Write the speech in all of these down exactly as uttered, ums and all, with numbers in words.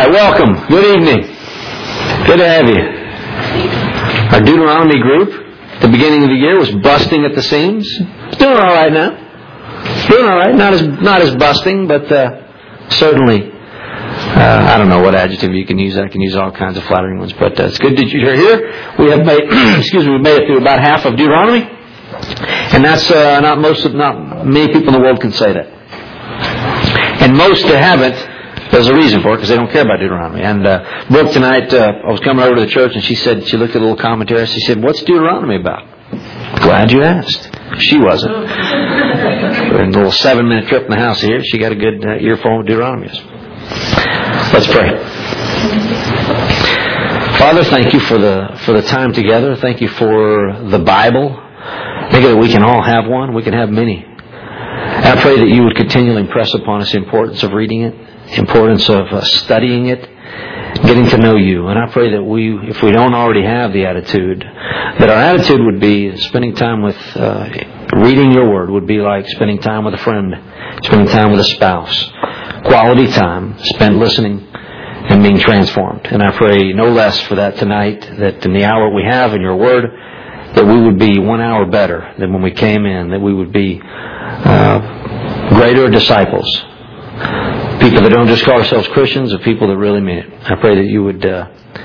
Uh, welcome. Good evening. Good to have you. Our Deuteronomy group at the beginning of the year was busting at the seams. It's doing all right now. Doing all right. Not as not as busting, but uh, certainly. Uh, I don't know what adjective you can use. I can use all kinds of flattering ones, but uh, it's good that you're here. We have made, excuse me, we made it through about half of Deuteronomy, and that's uh, not most of, not many people in the world can say that. And most that haven't, there's a reason for it, because they don't care about Deuteronomy. And uh, Brooke tonight, uh, I was coming over to the church, and she said, she looked at a little commentary. She said, "What's Deuteronomy about?" Glad you asked. She wasn't. We're in a little seven-minute trip in the house here. She got a good uh, earful of Deuteronomy. Let's pray. Father, thank you for the for the time together. Thank you for the Bible. Thank you that we can all have one. We can have many. And I pray that you would continually impress upon us the importance of reading it, importance of uh, studying it, getting to know you. And I pray that we, if we don't already have the attitude, that our attitude would be spending time with, uh, reading your word would be like spending time with a friend, spending time with a spouse. Quality time spent listening and being transformed. And I pray no less for that tonight, that in the hour we have in your word, that we would be one hour better than when we came in, that we would be uh, greater disciples. People that don't just call ourselves Christians, but people that really mean it. I pray that you would uh,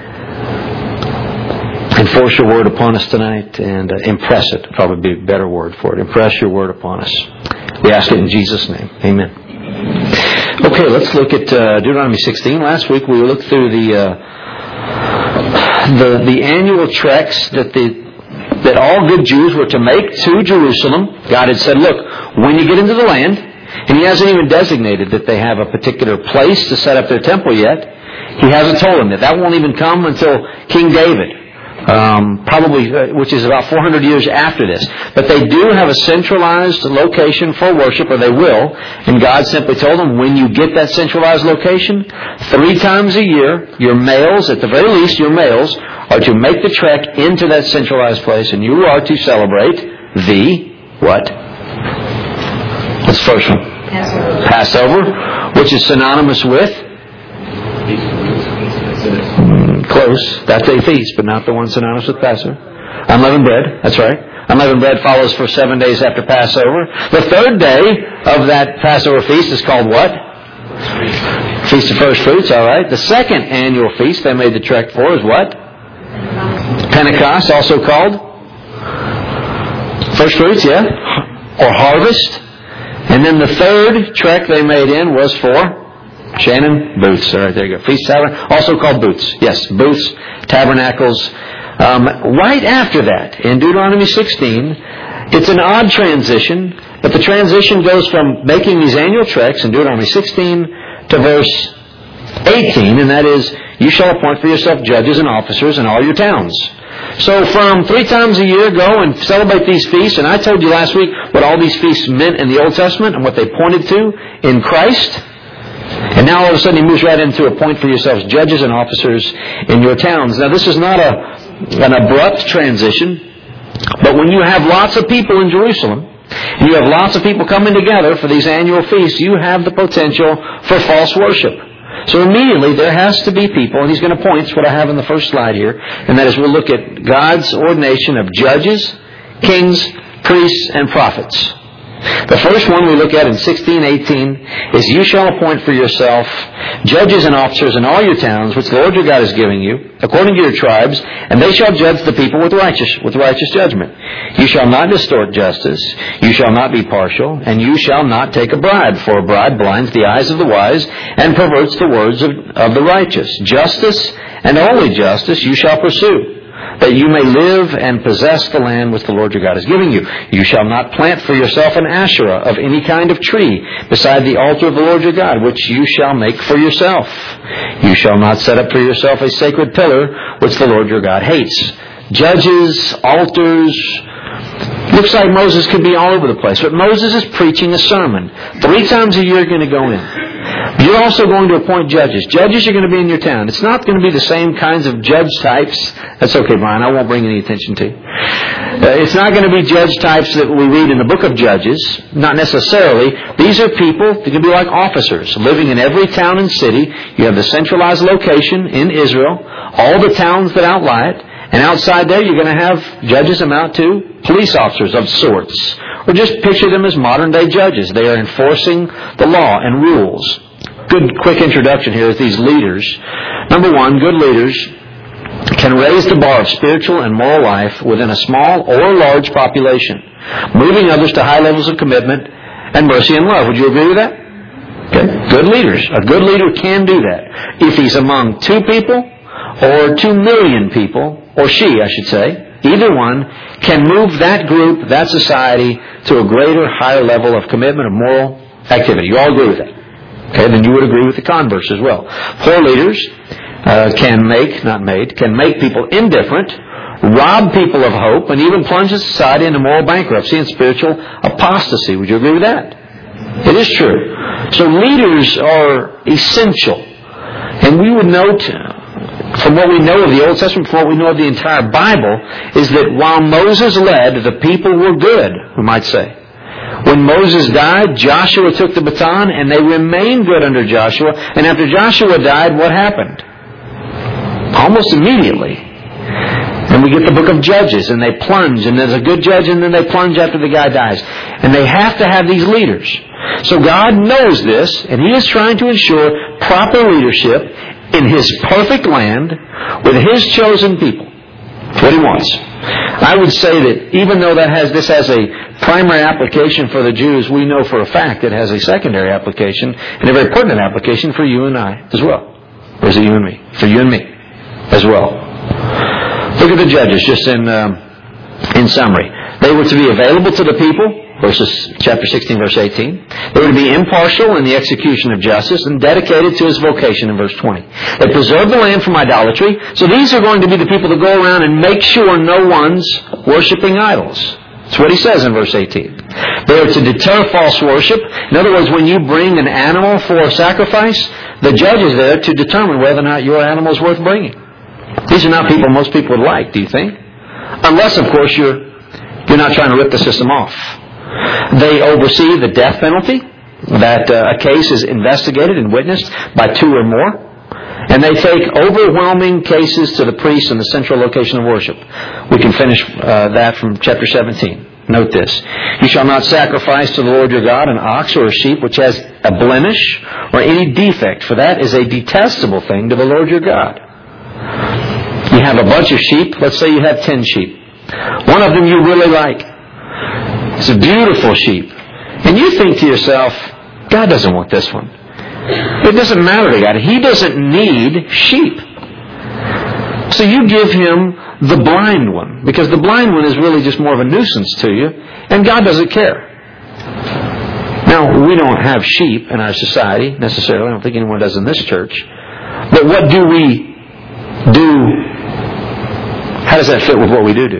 enforce your word upon us tonight and uh, impress it. Probably be a better word for it. Impress your word upon us. We ask it in Jesus' name. Amen. Okay, let's look at uh, Deuteronomy sixteen. Last week we looked through the uh, the the annual treks that the that all good Jews were to make to Jerusalem. God had said, "Look, when you get into the land," and He hasn't even designated that they have a particular place to set up their temple yet. He hasn't told them that. That won't even come until King David. Um, probably, uh, which is about four hundred years after this. But they do have a centralized location for worship, or they will. And God simply told them, when you get that centralized location, three times a year, your males, at the very least, your males, are to make the trek into that centralized place, and you are to celebrate the, what? What's the first one? Passover. Passover, which is synonymous with? Close. That's a feast, but not the one synonymous with Passover. Unleavened bread. That's right. Unleavened bread follows for seven days after Passover. The third day of that Passover feast is called what? Feast of First Fruits. All right. The second annual feast they made the trek for is what? Pentecost, also called First Fruits, yeah, or Harvest. And then the third trek they made in was for Shannon, booths. All right, there you go. Feast Tabernacle, also called booths. Yes, booths, tabernacles. Um, right after that, in Deuteronomy sixteen, it's an odd transition, but the transition goes from making these annual treks in Deuteronomy sixteen to verse eighteen, and that is, you shall appoint for yourself judges and officers in all your towns. So from three times a year, go and celebrate these feasts. And I told you last week what all these feasts meant in the Old Testament and what they pointed to in Christ. And now all of a sudden he moves right into appoint for yourselves judges and officers in your towns. Now this is not a an abrupt transition, but when you have lots of people in Jerusalem, and you have lots of people coming together for these annual feasts, you have the potential for false worship. So immediately there has to be people, and he's going to point to what I have in the first slide here, and that is we'll look at God's ordination of judges, kings, priests, and prophets. The first one we look at in sixteen eighteen is, you shall appoint for yourself judges and officers in all your towns, which the Lord your God is giving you, according to your tribes, and they shall judge the people with righteous with righteous judgment. You shall not distort justice, you shall not be partial, and you shall not take a bribe, for a bribe blinds the eyes of the wise and perverts the words of, of the righteous. Justice, and only justice, you shall pursue, that you may live and possess the land which the Lord your God is giving you. You shall not plant for yourself an Asherah of any kind of tree beside the altar of the Lord your God, which you shall make for yourself. You shall not set up for yourself a sacred pillar, which the Lord your God hates. Judges, altars. Looks like Moses could be all over the place, but Moses is preaching a sermon. Three times a year you're going to go in. You're also going to appoint judges. Judges are going to be in your town. It's not going to be the same kinds of judge types. That's okay, Brian. I won't bring any attention to you. Uh, it's not going to be judge types that we read in the book of Judges. Not necessarily. These are people that can be like officers living in every town and city. You have the centralized location in Israel, all the towns that outlie it, and outside there you're going to have judges amount to police officers of sorts. Or just picture them as modern-day judges. They are enforcing the law and rules. Good quick introduction here is these leaders. Number one, good leaders can raise the bar of spiritual and moral life within a small or large population, moving others to high levels of commitment and mercy and love. Would you agree with that? Okay. Good leaders. A good leader can do that. If he's among two people or two million people, or she, I should say, either one can move that group, that society, to a greater, higher level of commitment, of moral activity. You all agree with that? Okay, then you would agree with the converse as well. Poor leaders uh, can make, not made, can make people indifferent, rob people of hope, and even plunge a society into moral bankruptcy and spiritual apostasy. Would you agree with that? It is true. So leaders are essential. And we would note, from what we know of the Old Testament, from what we know of the entire Bible, is that while Moses led, the people were good, we might say. When Moses died, Joshua took the baton, and they remained good under Joshua. And after Joshua died, what happened? Almost immediately. And we get the book of Judges, and they plunge, and there's a good judge, and then they plunge after the guy dies. And they have to have these leaders. So God knows this, and He is trying to ensure proper leadership in His perfect land with His chosen people. That's what He wants. I would say that even though that has this has a primary application for the Jews, we know for a fact it has a secondary application and a very pertinent application for you and I as well. Or is it you and me? For you and me as well. Look at the judges just in um, in summary. They were to be available to the people, verses chapter sixteen, verse eighteen. They were to be impartial in the execution of justice and dedicated to His vocation in verse twenty. They preserve the land from idolatry. So these are going to be the people that go around and make sure no one's worshiping idols. That's what he says in verse eighteen. They are to deter false worship. In other words, when you bring an animal for sacrifice, the judge is there to determine whether or not your animal is worth bringing. These are not people most people would like, do you think? Unless, of course, you're you're not trying to rip the system off. They oversee the death penalty, that uh, a case is investigated and witnessed by two or more. And they take overwhelming cases to the priest in the central location of worship. We can finish uh, that from chapter seventeen. Note this. You shall not sacrifice to the Lord your God an ox or a sheep which has a blemish or any defect, for that is a detestable thing to the Lord your God. You have a bunch of sheep. Let's say you have ten sheep. One of them you really like. It's a beautiful sheep. And you think to yourself, God doesn't want this one. It doesn't matter to God. He doesn't need sheep. So you give Him the blind one, because the blind one is really just more of a nuisance to you, and God doesn't care. Now, we don't have sheep in our society, necessarily. I don't think anyone does in this church. But what do we do? How does that fit with what we do do?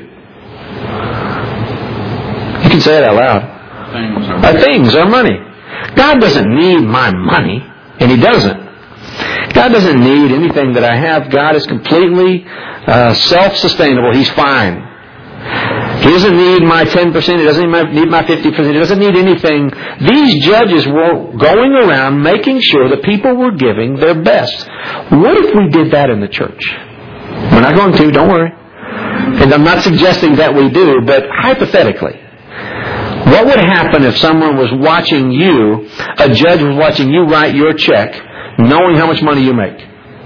You can say it out loud. Things are Our things, our money. God doesn't need my money, and He doesn't. God doesn't need anything that I have. God is completely uh, self-sustainable. He's fine. He doesn't need my ten percent. He doesn't need my fifty percent. He doesn't need anything. These judges were going around making sure that people were giving their best. What if we did that in the church? We're not going to, don't worry. And I'm not suggesting that we do, but hypothetically, what would happen if someone was watching you, a judge was watching you write your check, knowing how much money you make?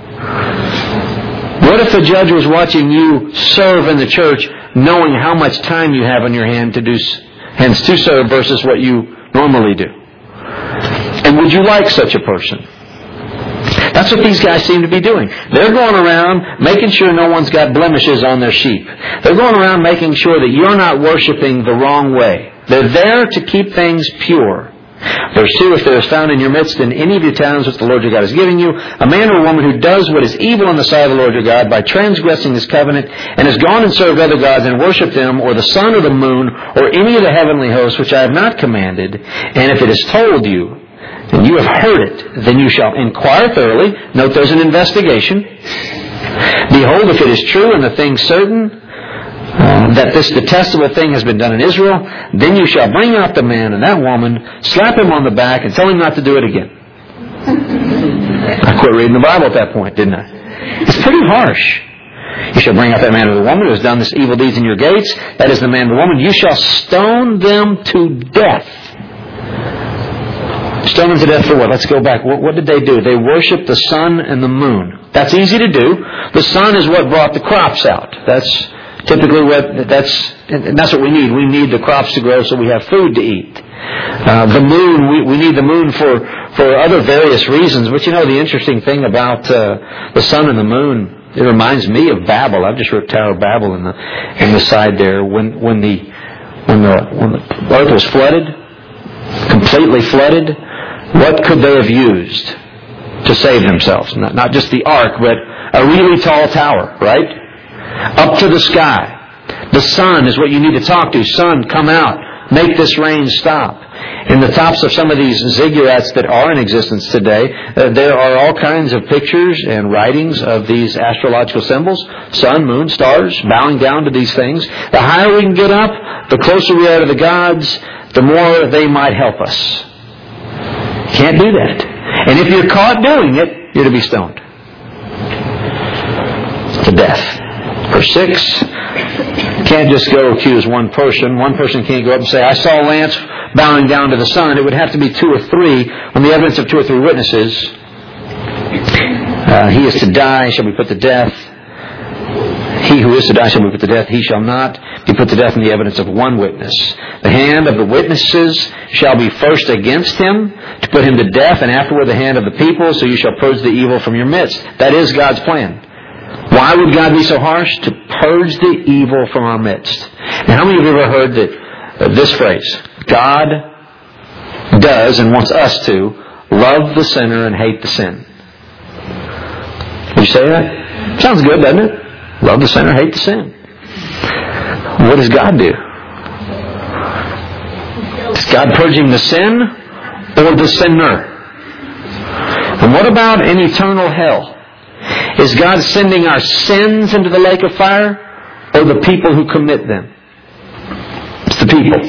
What if the judge was watching you serve in the church, knowing how much time you have on your hand to do, hands to serve versus what you normally do? And would you like such a person? That's what these guys seem to be doing. They're going around making sure no one's got blemishes on their sheep. They're going around making sure that you're not worshiping the wrong way. They're there to keep things pure. Verse two, if there is found in your midst in any of your towns which the Lord your God is giving you, a man or woman who does what is evil in the sight of the Lord your God by transgressing His covenant, and has gone and served other gods and worshipped them, or the sun or the moon, or any of the heavenly hosts which I have not commanded, and if it is told you, and you have heard it, then you shall inquire thoroughly. Note there's an investigation. Behold, if it is true and the thing certain, uh, that this detestable thing has been done in Israel, then you shall bring out the man and that woman, slap him on the back, and tell him not to do it again. I quit reading the Bible at that point, didn't I? It's pretty harsh. You shall bring out that man or the woman who has done this evil deeds in your gates. That is the man or the woman. You shall stone them to death. Stone them to death for what? Let's go back. What, what did they do? They worshiped the sun and the moon. That's easy to do. The sun is what brought the crops out. That's typically what, that's, and that's what we need. We need the crops to grow so we have food to eat. Uh, the moon, we, we need the moon for, for other various reasons. But you know, the interesting thing about uh, the sun and the moon, it reminds me of Babel. I've just wrote Tower of Babel in the in the side there. When when the when the when the earth was flooded, completely flooded, what could they have used to save themselves? Not, not just the ark, but a really tall tower, right? Up to the sky. The sun is what you need to talk to. Sun, come out. Make this rain stop. In the tops of some of these ziggurats that are in existence today, uh, there are all kinds of pictures and writings of these astrological symbols. Sun, moon, stars, bowing down to these things. The higher we can get up, the closer we are to the gods, the more they might help us. Can't do that. And if you're caught doing it, you're to be stoned to death. Verse six. Can't just go accuse one person. One person can't go up and say, I saw Lance bowing down to the sun. It would have to be two or three. On the evidence of two or three witnesses, uh, he is to die, shall be put to death. He who is to die shall be put to death. He shall not be put to death in the evidence of one witness. The hand of the witnesses shall be first against him to put him to death, and afterward the hand of the people, so you shall purge the evil from your midst. That is God's plan. Why would God be so harsh? To purge the evil from our midst. Now, how many of you have ever heard that, uh, this phrase? God does and wants us to love the sinner and hate the sin. Would you say that? Sounds good, doesn't it? Love the sinner, hate the sin. What does God do? Is God purging the sin or the sinner? And what about an eternal hell? Is God sending our sins into the lake of fire or the people who commit them? It's the people.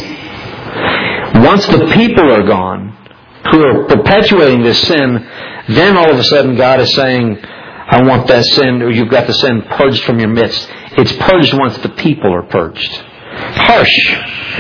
Once the people are gone, who are perpetuating this sin, then all of a sudden God is saying, I want that sin, or you've got the sin purged from your midst. It's purged once the people are purged. Harsh.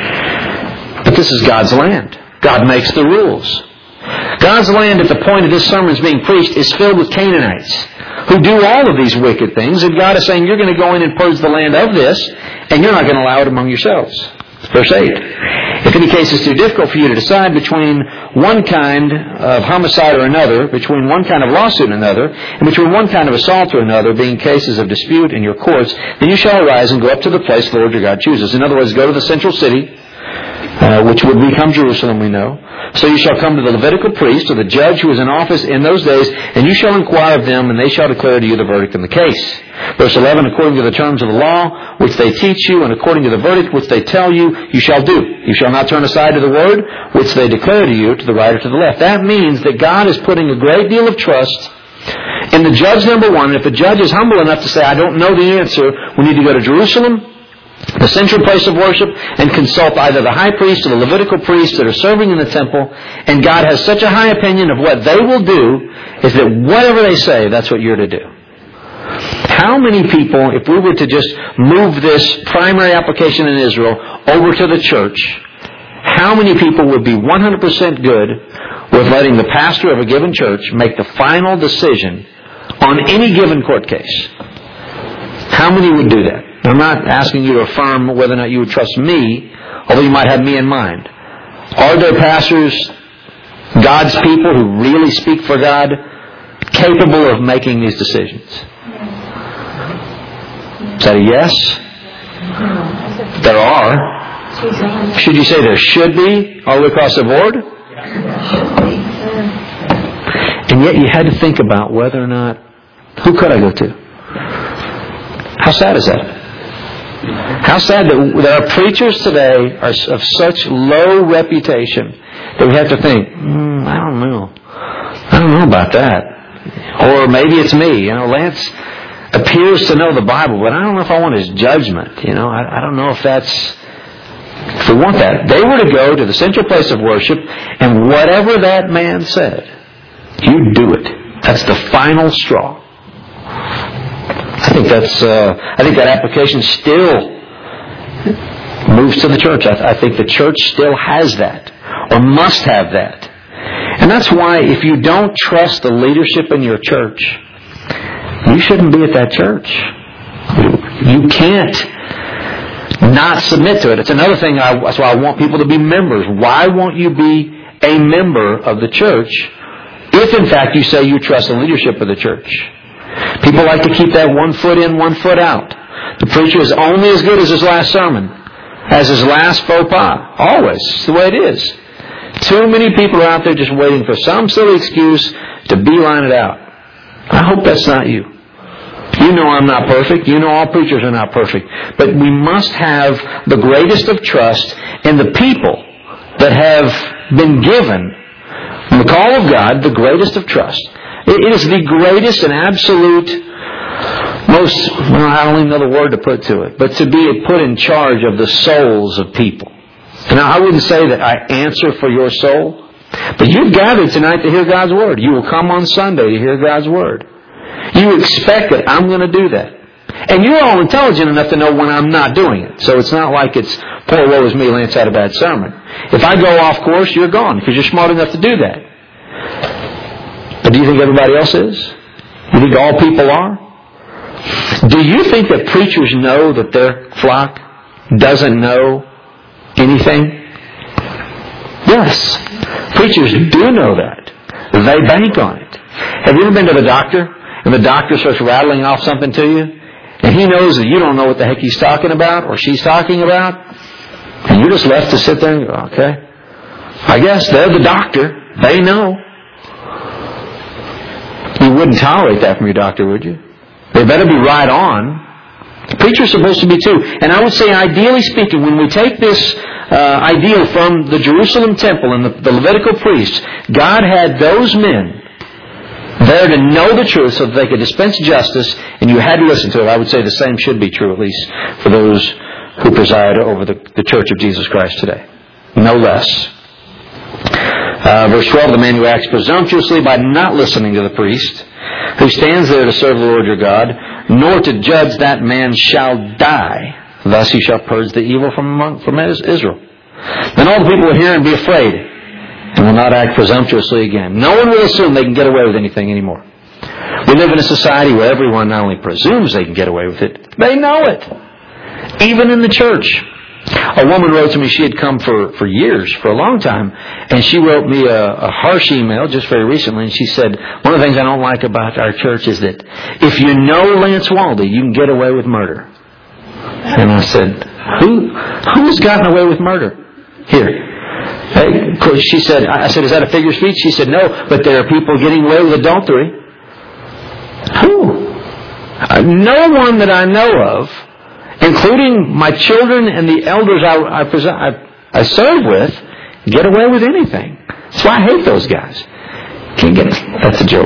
But this is God's land. God makes the rules. God's land at the point of this sermon is being preached is filled with Canaanites who do all of these wicked things, and God is saying, you're going to go in and purge the land of this, and you're not going to allow it among yourselves. Verse eight. If any case is too difficult for you to decide between one kind of homicide or another, between one kind of lawsuit and another, and between one kind of assault or another, being cases of dispute in your courts, then you shall arise and go up to the place the Lord your God chooses. In other words, go to the central city, Uh, which would become Jerusalem, we know. So you shall come to the Levitical priest or the judge who is in office in those days, and you shall inquire of them, and they shall declare to you the verdict in the case. Verse eleven, according to the terms of the law, which they teach you, and according to the verdict which they tell you, you shall do. You shall not turn aside to the word which they declare to you, to the right or to the left. That means that God is putting a great deal of trust in the judge, number one. And if the judge is humble enough to say, I don't know the answer, we need to go to Jerusalem, the central place of worship, and consult either the high priest or the Levitical priests that are serving in the temple. And God has such a high opinion of what they will do, is that whatever they say, that's what you're to do. How many people, if we were to just move this primary application in Israel over to the church, how many people would be one hundred percent good with letting the pastor of a given church make the final decision on any given court case? How many would do that? I'm not asking you to affirm whether or not you would trust me, although you might have me in mind. Are there pastors, God's people who really speak for God, capable of making these decisions? Is that a yes? There are. Should you say there should be all the way across the board? And yet you had to think about whether or not, who could I go to? How sad is that? How sad that, that our preachers today are of such low reputation that we have to think, mm, I don't know. I don't know about that. Or maybe it's me. You know, Lance appears to know the Bible, but I don't know if I want his judgment. You know, I, I don't know if that's, if we want that. They were to go to the central place of worship, and whatever that man said, you do it. That's the final straw. I think that's, uh, I think that application still moves to the church. I, I think the church still has that, or must have that. And that's why if you don't trust the leadership in your church, you shouldn't be at that church. You can't not submit to it. It's another thing, I, that's why I want people to be members. Why won't you be a member of the church if in fact you say you trust the leadership of the church? People like to keep that one foot in, one foot out. The preacher is only as good as his last sermon, as his last faux pas. Always. It's the way it is. Too many people are out there just waiting for some silly excuse to beeline it out. I hope that's not you. You know I'm not perfect. You know all preachers are not perfect. But we must have the greatest of trust in the people that have been given the call of God, the greatest of trust. It is the greatest and absolute, most, well, I don't even know the word to put to it, but to be put in charge of the souls of people. Now, I wouldn't say that I answer for your soul, but you've gathered tonight to hear God's Word. You will come on Sunday to hear God's Word. You expect that I'm going to do that. And you're all intelligent enough to know when I'm not doing it. So it's not like it's, poor woe is me, Lance had a bad sermon. If I go off course, you're gone, because you're smart enough to do that. But do you think everybody else is? Do you think all people are? Do you think that preachers know that their flock doesn't know anything? Yes. Preachers do know that. They bank on it. Have you ever been to the doctor and the doctor starts rattling off something to you and he knows that you don't know what the heck he's talking about or she's talking about, and you're just left to sit there and go, okay, I guess they're the doctor. They know. You wouldn't tolerate that from your doctor, would you? They better be right on. Preachers are supposed to be too. And I would say, ideally speaking, when we take this uh, ideal from the Jerusalem temple and the, the Levitical priests, God had those men there to know the truth so that they could dispense justice, and you had to listen to it. I would say the same should be true, at least for those who preside over the, the Church of Jesus Christ today. No less. Uh, verse twelve, the man who acts presumptuously by not listening to the priest, who stands there to serve the Lord your God, nor to judge, that man shall die. Thus he shall purge the evil from among, from Israel. Then all the people will hear and be afraid, and will not act presumptuously again. No one will assume they can get away with anything anymore. We live in a society where everyone not only presumes they can get away with it, they know it. Even in the church. A woman wrote to me, she had come for, for years, for a long time, and she wrote me a, a harsh email just very recently, and she said, one of the things I don't like about our church is that if you know Lance Waldie, you can get away with murder. And I said, who who's gotten away with murder here? Hey, she said, I said, is that a figure of speech? She said, no, but there are people getting away with adultery. Who? Uh, no one that I know of, including my children and the elders I, I, I, I serve with, get away with anything. That's why I hate those guys. Can't get, that's a joke.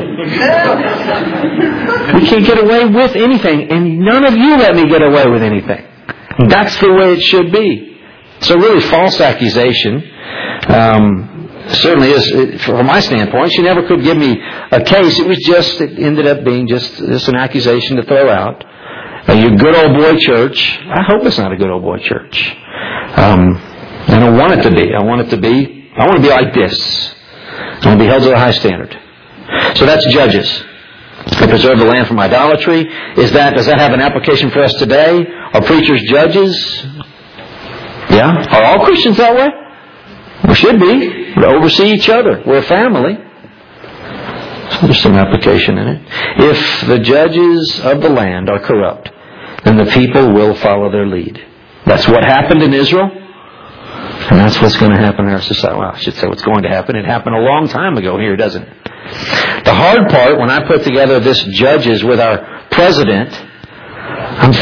We can't get away with anything, and none of you let me get away with anything. That's the way it should be. It's a really false accusation. Um, certainly is, from my standpoint. She never could give me a case. It was just, it ended up being just, just an accusation to throw out. Uh, you good old boy church. I hope it's not a good old boy church. Um, I don't want it to be. I want it to be, I want to be like this. I want to be held to a high standard. So that's Judges. They preserve the land from idolatry. Is that, does that have an application for us today? Are preachers judges? Yeah? Are all Christians that way? We should be. We oversee each other. We're a family. So there's some application in it. If the judges of the land are corrupt, then the people will follow their lead. That's what happened in Israel. And that's what's going to happen in our society. Well, I should say what's going to happen. It happened a long time ago here, doesn't it? The hard part, when I put together this Judges with our president, I'm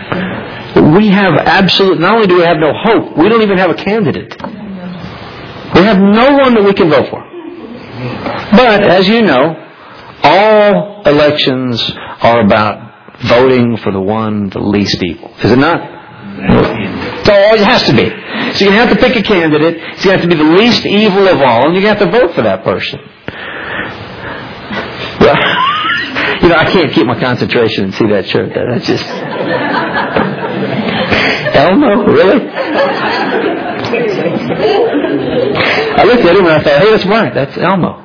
thinking, we have absolute, not only do we have no hope, we don't even have a candidate. We have no one that we can vote for. But, as you know, all elections are about voting for the one, the least evil. Is it not? So it has to be. So you have to pick a candidate. So you have to be the least evil of all, and you have to vote for that person. Well, you know, I can't keep my concentration and see that shirt. That's just... Elmo? Really? I looked at him and I thought, hey, that's right. That's Elmo.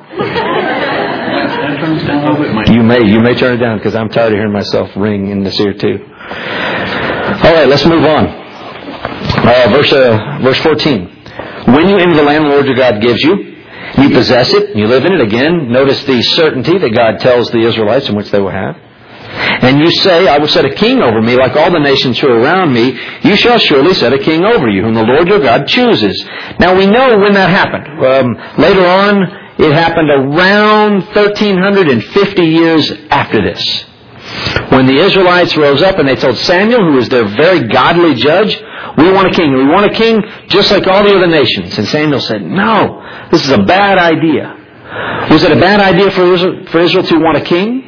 You may, you may turn it down because I'm tired of hearing myself ring in this ear too. All right, let's move on. Uh, verse, uh, verse fourteen. When you enter the land the Lord your God gives you, you possess it, you live in it. Again, notice the certainty that God tells the Israelites in which they will have. And you say, I will set a king over me like all the nations who are around me. You shall surely set a king over you, whom the Lord your God chooses. Now we know when that happened. Um, later on, it happened around thirteen fifty years after this. When the Israelites rose up and they told Samuel, who was their very godly judge, we want a king. We want a king just like all the other nations. And Samuel said, no, this is a bad idea. Was it a bad idea for Israel, for Israel to want a king?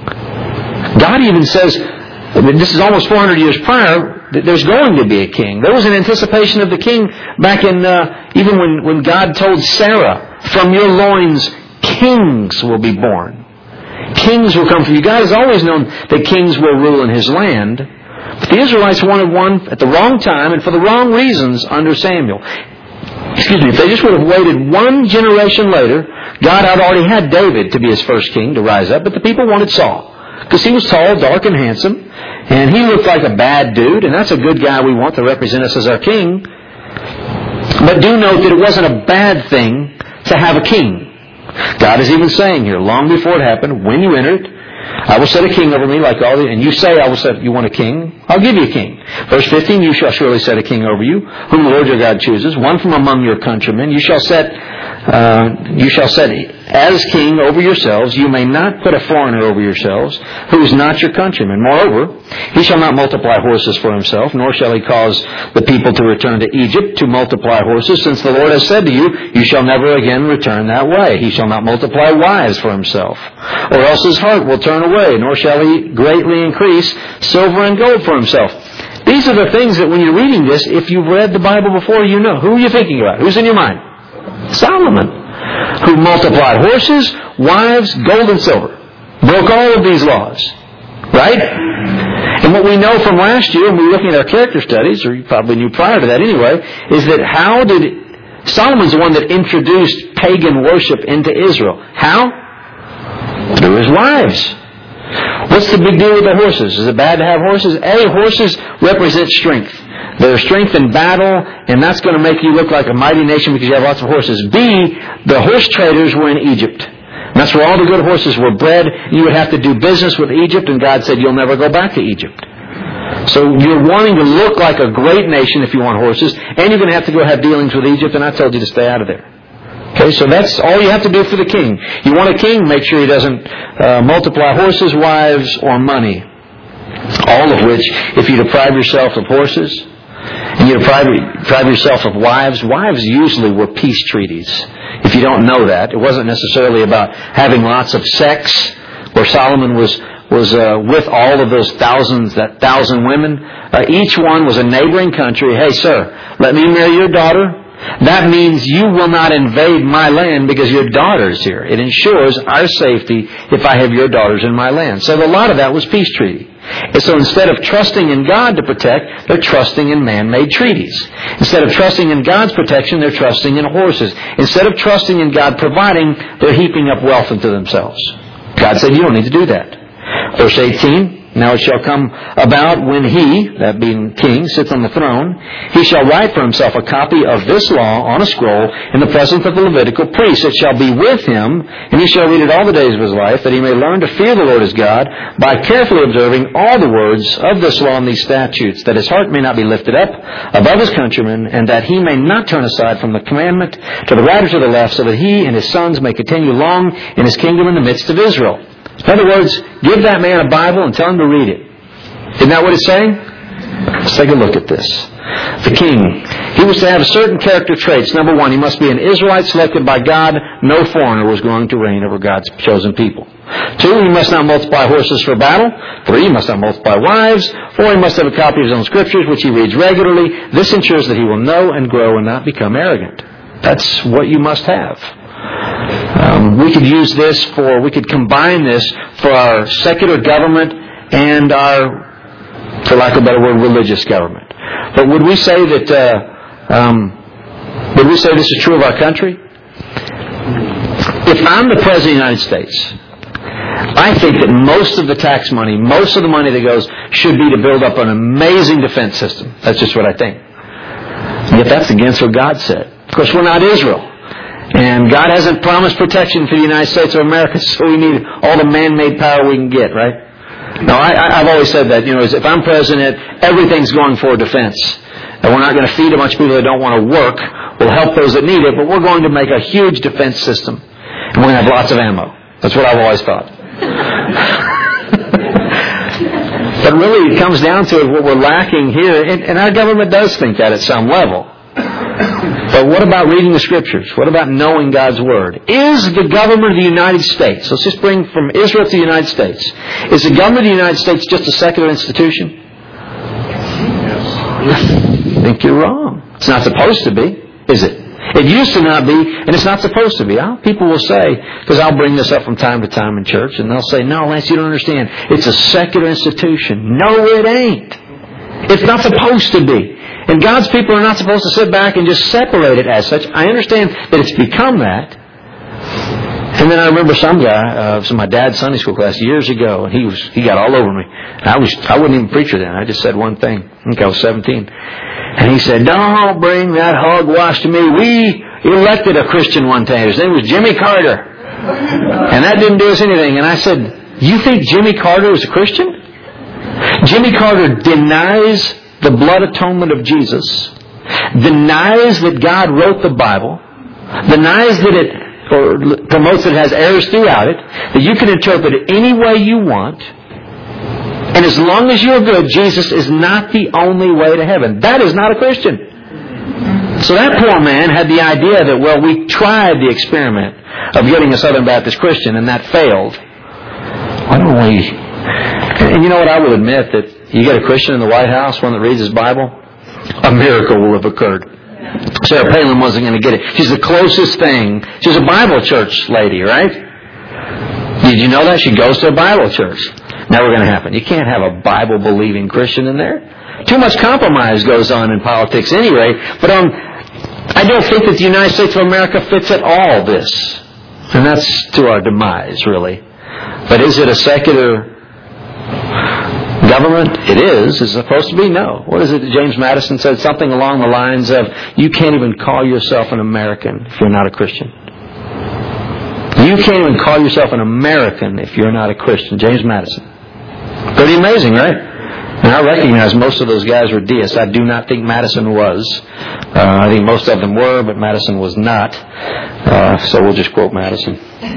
God even says, this is almost four hundred years prior, that there's going to be a king. There was an anticipation of the king back in, uh, even when, when God told Sarah, from your loins kings will be born. Kings will come from you. God has always known that kings will rule in His land. But the Israelites wanted one at the wrong time and for the wrong reasons under Samuel. Excuse me, if they just would have waited one generation later, God had already had David to be His first king to rise up, but the people wanted Saul. Because he was tall, dark, and handsome, and he looked like a bad dude, and that's a good guy we want to represent us as our king. But do note that it wasn't a bad thing to have a king. God is even saying here, long before it happened, when you enter it, I will set a king over me like all the... And you say, I will set... You want a king? I'll give you a king. Verse fifteen, you shall surely set a king over you, whom the Lord your God chooses, one from among your countrymen. You shall set... Uh, you shall set as king over yourselves. You may not put a foreigner over yourselves, who is not your countryman. Moreover, he shall not multiply horses for himself, nor shall he cause the people to return to Egypt to multiply horses, since the Lord has said to you, you shall never again return that way. He shall not multiply wives for himself, or else his heart will turn away, nor shall he greatly increase silver and gold for himself. These are the things that when you're reading this, if you've read the Bible before, you know. Who are you thinking about? Who's in your mind? Solomon, who multiplied horses, wives, gold, and silver. Broke all of these laws. Right? And what we know from last year, when we were looking at our character studies, or you probably knew prior to that anyway, is that how did... Solomon's the one that introduced pagan worship into Israel. How? Through his wives. What's the big deal with the horses? Is it bad to have horses? A, horses represent strength. They're strength in battle, and that's going to make you look like a mighty nation because you have lots of horses. B, the horse traders were in Egypt. And that's where all the good horses were bred. You would have to do business with Egypt, and God said you'll never go back to Egypt. So you're wanting to look like a great nation if you want horses, and you're going to have to go have dealings with Egypt, and I told you to stay out of there. Okay, so that's all you have to do for the king. You want a king, make sure he doesn't uh, multiply horses, wives, or money. All of which, if you deprive yourself of horses, and you deprive, deprive yourself of wives, wives usually were peace treaties. If you don't know that, it wasn't necessarily about having lots of sex, where Solomon was was uh, with all of those thousands, that thousand women. Uh, each one was a neighboring country. Hey, sir, let me marry your daughter. That means you will not invade my land because your daughter's here. It ensures our safety if I have your daughters in my land. So a lot of that was peace treaty. And so instead of trusting in God to protect, they're trusting in man-made treaties. Instead of trusting in God's protection, they're trusting in horses. Instead of trusting in God providing, they're heaping up wealth into themselves. God said, you don't need to do that. Verse eighteen. Now it shall come about when he, that being king, sits on the throne, he shall write for himself a copy of this law on a scroll in the presence of the Levitical priests. It shall be with him, and he shall read it all the days of his life, that he may learn to fear the Lord his God by carefully observing all the words of this law and these statutes, that his heart may not be lifted up above his countrymen, and that he may not turn aside from the commandment to the right or to the left, so that he and his sons may continue long in his kingdom in the midst of Israel. In other words, give that man a Bible and tell him to read it. Isn't that what it's saying? Let's take a look at this. The king. He was to have certain character traits. Number one, he must be an Israelite selected by God. No foreigner was going to reign over God's chosen people. Two, he must not multiply horses for battle. Three, he must not multiply wives. Four, he must have a copy of his own scriptures, which he reads regularly. This ensures that he will know and grow and not become arrogant. That's what you must have. Um, we could use this for, we could combine this for our secular government and our, for lack of a better word, religious government. But would we say that, uh, um, would we say this is true of our country? If I'm the President of the United States, I think that most of the tax money, most of the money that goes, should be to build up an amazing defense system. That's just what I think. Yet that's against what God said. Of course, we're not Israel. And God hasn't promised protection for the United States of America, so we need all the man-made power we can get, right? No, I, I've always said that, you know, if I'm president, everything's going for defense. And we're not going to feed a bunch of people that don't want to work. We'll help those that need it, but we're going to make a huge defense system. And we're going to have lots of ammo. That's what I've always thought. But really, it comes down to what we're lacking here, and, and our government does think that at some level. But what about reading the Scriptures? What about knowing God's Word? Is the government of the United States, let's just bring from Israel to the United States, is the government of the United States just a secular institution? Yes. I think you're wrong. It's not supposed to be, is it? It used to not be, and it's not supposed to be. Huh? People will say, because I'll bring this up from time to time in church, and they'll say, no, Lance, you don't understand. It's a secular institution. No, it ain't. It's not supposed to be. And God's people are not supposed to sit back and just separate it as such. I understand that it's become that. And then I remember some guy, uh, some of my dad's Sunday school class years ago, and he was he got all over me. I was I wasn't even a preacher then. I just said one thing. I think I was seventeen. And he said, don't bring that hogwash to me. We elected a Christian one time. His name was Jimmy Carter. And that didn't do us anything. And I said, you think Jimmy Carter is a Christian? Jimmy Carter denies the blood atonement of Jesus, denies that God wrote the Bible, denies that it or promotes that it has errors throughout it, that you can interpret it any way you want, and as long as you're good, Jesus is not the only way to heaven. That is not a Christian. So that poor man had the idea that, well, we tried the experiment of getting a Southern Baptist Christian, and that failed. Why don't we... And you know what, I will admit that you get a Christian in the White House, one that reads his Bible, a miracle will have occurred. Sarah Palin wasn't going to get it. She's the closest thing. She's a Bible church lady, right? Did you know that? She goes to a Bible church. Never going to happen. You can't have a Bible-believing Christian in there. Too much compromise goes on in politics anyway. But um, I don't think that the United States of America fits at all this. And that's to our demise, really. But is it a secular government? It is. Is it supposed to be? No. What is it that James Madison said? Something along the lines of, you can't even call yourself an American if you're not a Christian. You can't even call yourself an American if you're not a Christian. James Madison. Pretty amazing, right? And I recognize most of those guys were deists. I do not think Madison was. Uh, I think most of them were, but Madison was not. Uh, so we'll just quote Madison.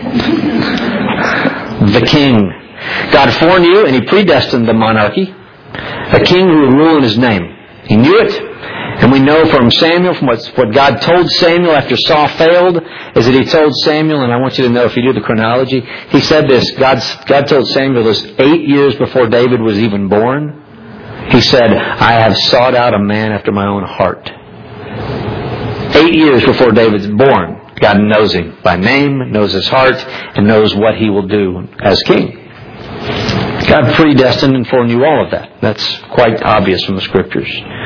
The king. God foreknew and He predestined the monarchy, a king who would rule in His name. He knew it, and we know from Samuel, from what, what God told Samuel after Saul failed, is that He told Samuel, and I want you to know if you do the chronology, He said this, God's, God told Samuel this eight years before David was even born. He said, I have sought out a man after my own heart. Eight years before David's born, God knows him by name, knows his heart, and knows what He will do as king. God predestined and foreknew all of that. That's quite obvious from the Scriptures.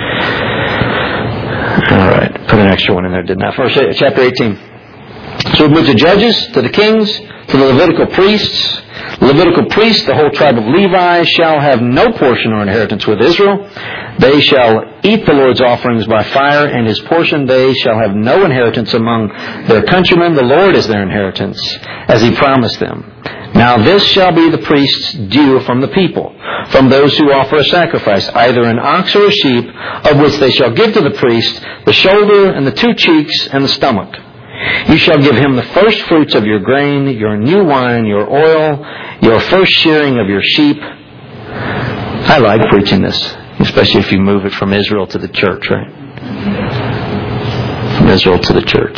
All right. Put an extra one in there, didn't I? First, chapter eighteen. So we move to Judges, to the kings, to the Levitical priests. Levitical priests, the whole tribe of Levi, shall have no portion or inheritance with Israel. They shall eat the Lord's offerings by fire, and His portion they shall have no inheritance among their countrymen. The Lord is their inheritance, as He promised them. Now this shall be the priest's due from the people, from those who offer a sacrifice, either an ox or a sheep, of which they shall give to the priest the shoulder and the two cheeks and the stomach. You shall give him the first fruits of your grain, your new wine, your oil, your first shearing of your sheep. I like preaching this. Especially if you move it from Israel to the church, right? From Israel to the church.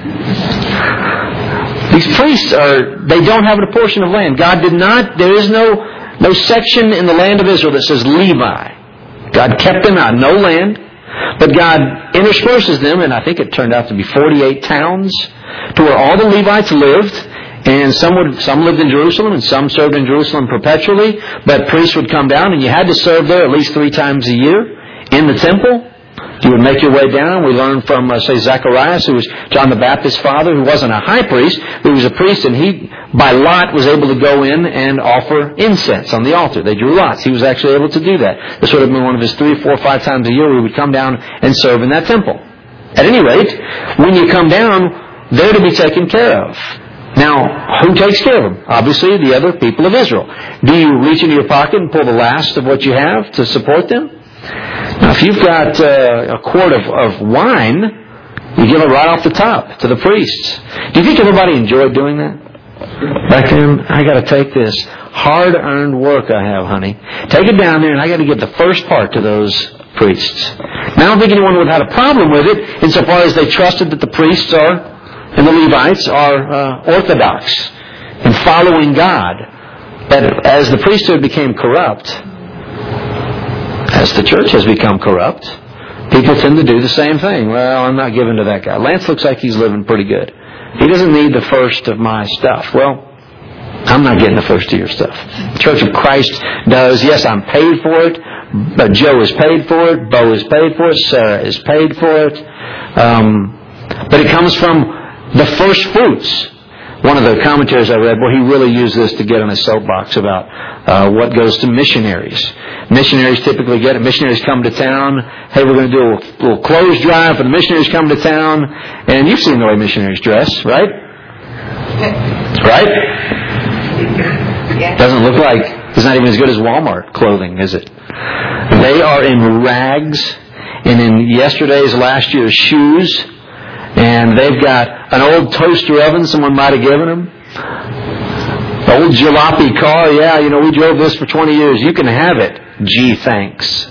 These priests are, they don't have a portion of land. God did not, there is no, no section in the land of Israel that says Levi. God kept them out, no land. But God intersperses them, and I think it turned out to be forty-eight towns, to where all the Levites lived. And some would, some lived in Jerusalem, and some served in Jerusalem perpetually. But priests would come down, and you had to serve there at least three times a year in the temple. You would make your way down. We learned from, uh, say, Zacharias, who was John the Baptist's father, who wasn't a high priest, but he was a priest, and he, by lot, was able to go in and offer incense on the altar. They drew lots. He was actually able to do that. This would have been one of his three, four, five times a year where he would come down and serve in that temple. At any rate, when you come down, they're to be taken care of. Now, who takes care of them? Obviously, the other people of Israel. Do you reach into your pocket and pull the last of what you have to support them? Now, if you've got uh, a quart of, of wine, you give it right off the top to the priests. Do you think everybody enjoyed doing that? Back then, I got to take this hard-earned work I have, honey. Take it down there, and I got to give the first part to those priests. Now, I don't think anyone would have had a problem with it, insofar as they trusted that the priests are, and the Levites are uh, orthodox in following God. But as the priesthood became corrupt, as the church has become corrupt, people tend to do the same thing. Well, I'm not giving to that guy. Lance looks like he's living pretty good. He doesn't need the first of my stuff. Well, I'm not getting the first of your stuff. The Church of Christ does. Yes, I'm paid for it. But Joe is paid for it. Bo is paid for it. Sarah is paid for it. Um, but it comes from the first fruits. One of the commentaries I read, well, he really used this to get on a soapbox about uh, what goes to missionaries. Missionaries typically get it. Missionaries come to town. Hey, we're going to do a little clothes drive for the missionaries come to town. And you've seen the way missionaries dress, right? Right? Doesn't look like, it's not even as good as Walmart clothing, is it? They are in rags and in yesterday's, last year's shoes. And they've got an old toaster oven someone might have given them. Old jalopy car. Yeah, you know, we drove this for twenty years. You can have it. Gee, thanks.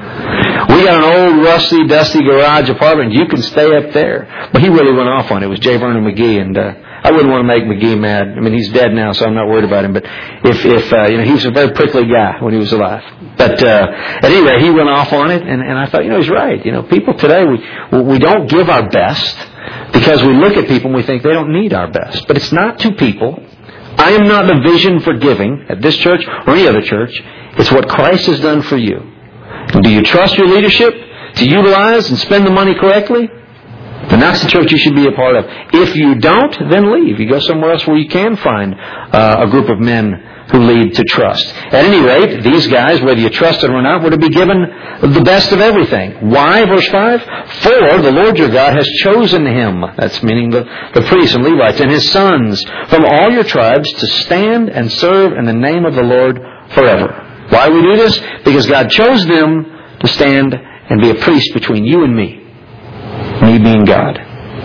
We got an old rusty, dusty garage apartment. You can stay up there. But he really went off on it. It was J. Vernon McGee. And uh, I wouldn't want to make McGee mad. I mean, he's dead now, so I'm not worried about him. But if, if uh, you know, he was a very prickly guy when he was alive. But uh, at any rate, he went off on it. And, and I thought, you know, he's right. You know, people today, we we don't give our best. Because we look at people and we think they don't need our best. But it's not to people. I am not the vision for giving at this church or any other church. It's what Christ has done for you. And do you trust your leadership to utilize and spend the money correctly? Then that's the church you should be a part of. If you don't, then leave. You go somewhere else where you can find uh, a group of men who lead to trust. At any rate, these guys, whether you trust them or not, were to be given the best of everything. Why? Verse five. For the Lord your God has chosen him, that's meaning the, the priests and Levites, and his sons from all your tribes to stand and serve in the name of the Lord forever. Why we do this? Because God chose them to stand and be a priest between you and me. Me being God.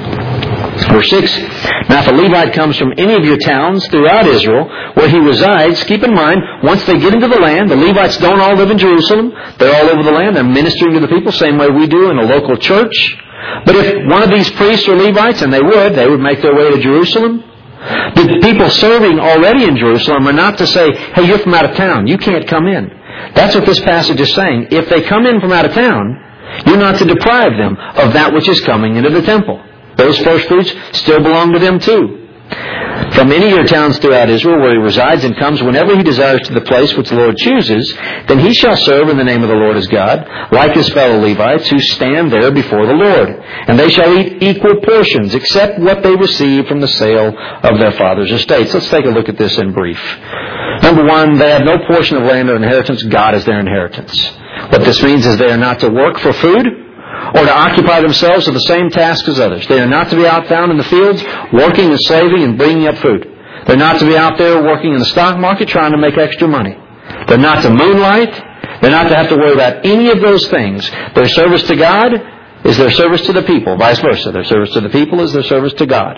Verse six, now if a Levite comes from any of your towns throughout Israel where he resides, keep in mind, once they get into the land, the Levites don't all live in Jerusalem. They're all over the land. They're ministering to the people, same way we do in a local church. But if one of these priests or Levites, and they would, they would make their way to Jerusalem. The people serving already in Jerusalem are not to say, hey, you're from out of town. You can't come in. That's what this passage is saying. If they come in from out of town, you're not to deprive them of that which is coming into the temple. Those first fruits still belong to them too. From any of your towns throughout Israel where he resides and comes whenever he desires to the place which the Lord chooses, then he shall serve in the name of the Lord his God, like his fellow Levites who stand there before the Lord. And they shall eat equal portions, except what they receive from the sale of their father's estates. Let's take a look at this in brief. Number one, they have no portion of land or inheritance. God is their inheritance. What this means is they are not to work for food, or to occupy themselves with the same task as others. They are not to be out found in the fields, working and slaving and bringing up food. They're not to be out there working in the stock market trying to make extra money. They're not to moonlight. They're not to have to worry about any of those things. Their service to God is their service to the people, vice versa. Their service to the people is their service to God.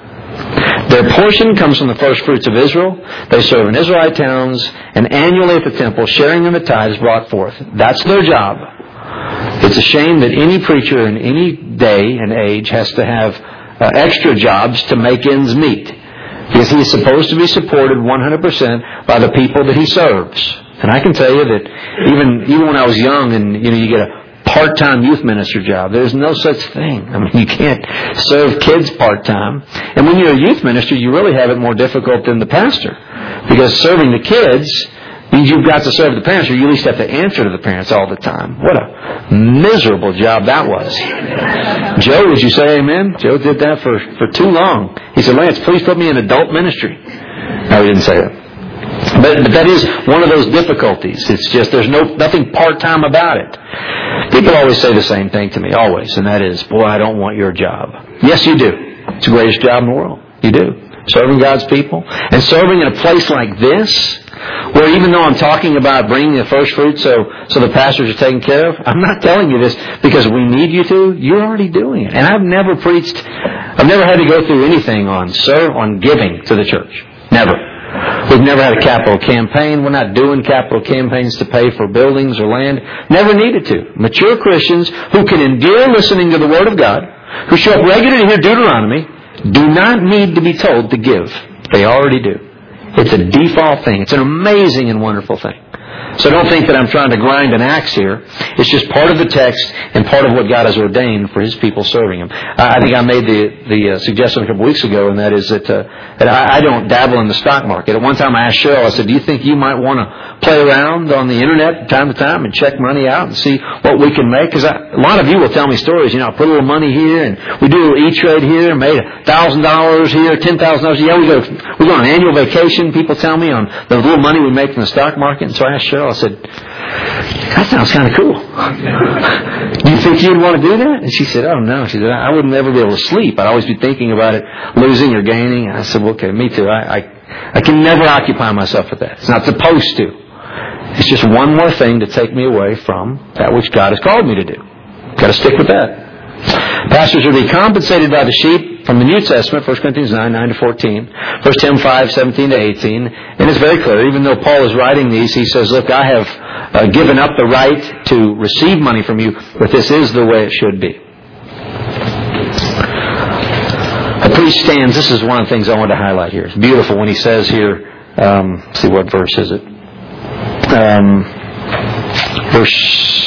Their portion comes from the first fruits of Israel. They serve in Israelite towns and annually at the temple, sharing in the tithes brought forth. That's their job. It's a shame that any preacher in any day and age has to have uh, extra jobs to make ends meet. Because he is supposed to be supported one hundred percent by the people that he serves. And I can tell you that even even when I was young and you know you get a part-time youth minister job, there's no such thing. I mean, you can't serve kids part-time. And when you're a youth minister, you really have it more difficult than the pastor. Because serving the kids means you've got to serve the parents, or you at least have to answer to the parents all the time. What a miserable job that was. Joe, would you say amen? Joe did that for, for too long. He said, Lance, please put me in adult ministry. No, he didn't say that. But, but that is one of those difficulties. It's just there's no nothing part-time about it. People always say the same thing to me, always, and that is, boy, I don't want your job. Yes, you do. It's the greatest job in the world. You do. Serving God's people. And serving in a place like this, where even though I'm talking about bringing the first fruit so, so the pastors are taken care of, I'm not telling you this because we need you to. You're already doing it. And I've never preached, I've never had to go through anything on serve, on giving to the church. Never. We've never had a capital campaign. We're not doing capital campaigns to pay for buildings or land. Never needed to. Mature Christians who can endure listening to the Word of God, who show up regularly to hear Deuteronomy, do not need to be told to give. They already do. It's a default thing. It's an amazing and wonderful thing. So don't think that I'm trying to grind an axe here. It's just part of the text and part of what God has ordained for His people serving Him. I think I made the the uh, suggestion a couple weeks ago, and that is that, uh, that I, I don't dabble in the stock market. At one time I asked Cheryl, I said, do you think you might want to play around on the internet from time to time and check money out and see what we can make? Because a lot of you will tell me stories. You know, I put a little money here, and we do a little E-Trade here, and made one thousand dollars here, ten thousand dollars. Yeah, we go, we go on an annual vacation, people tell me, on the little money we make from the stock market. And so I asked Cheryl, I said, that sounds kind of cool. Do you think you'd want to do that? And she said, oh no. She said, I wouldn't ever be able to sleep. I'd always be thinking about it, losing or gaining. And I said, well, okay, me too. I, I, I can never occupy myself with that. It's not supposed to. It's just one more thing to take me away from that which God has called me to do. Got to stick with that. Pastors are to be compensated by the sheep from the New Testament, First Corinthians nine, nine to fourteen, First Timothy five, seventeen to eighteen. And it's very clear, even though Paul is writing these, he says, look, I have uh, given up the right to receive money from you, but this is the way it should be. A priest stands, this is one of the things I want to highlight here. It's beautiful when he says here, um, let's see, what verse is it? Um, verse...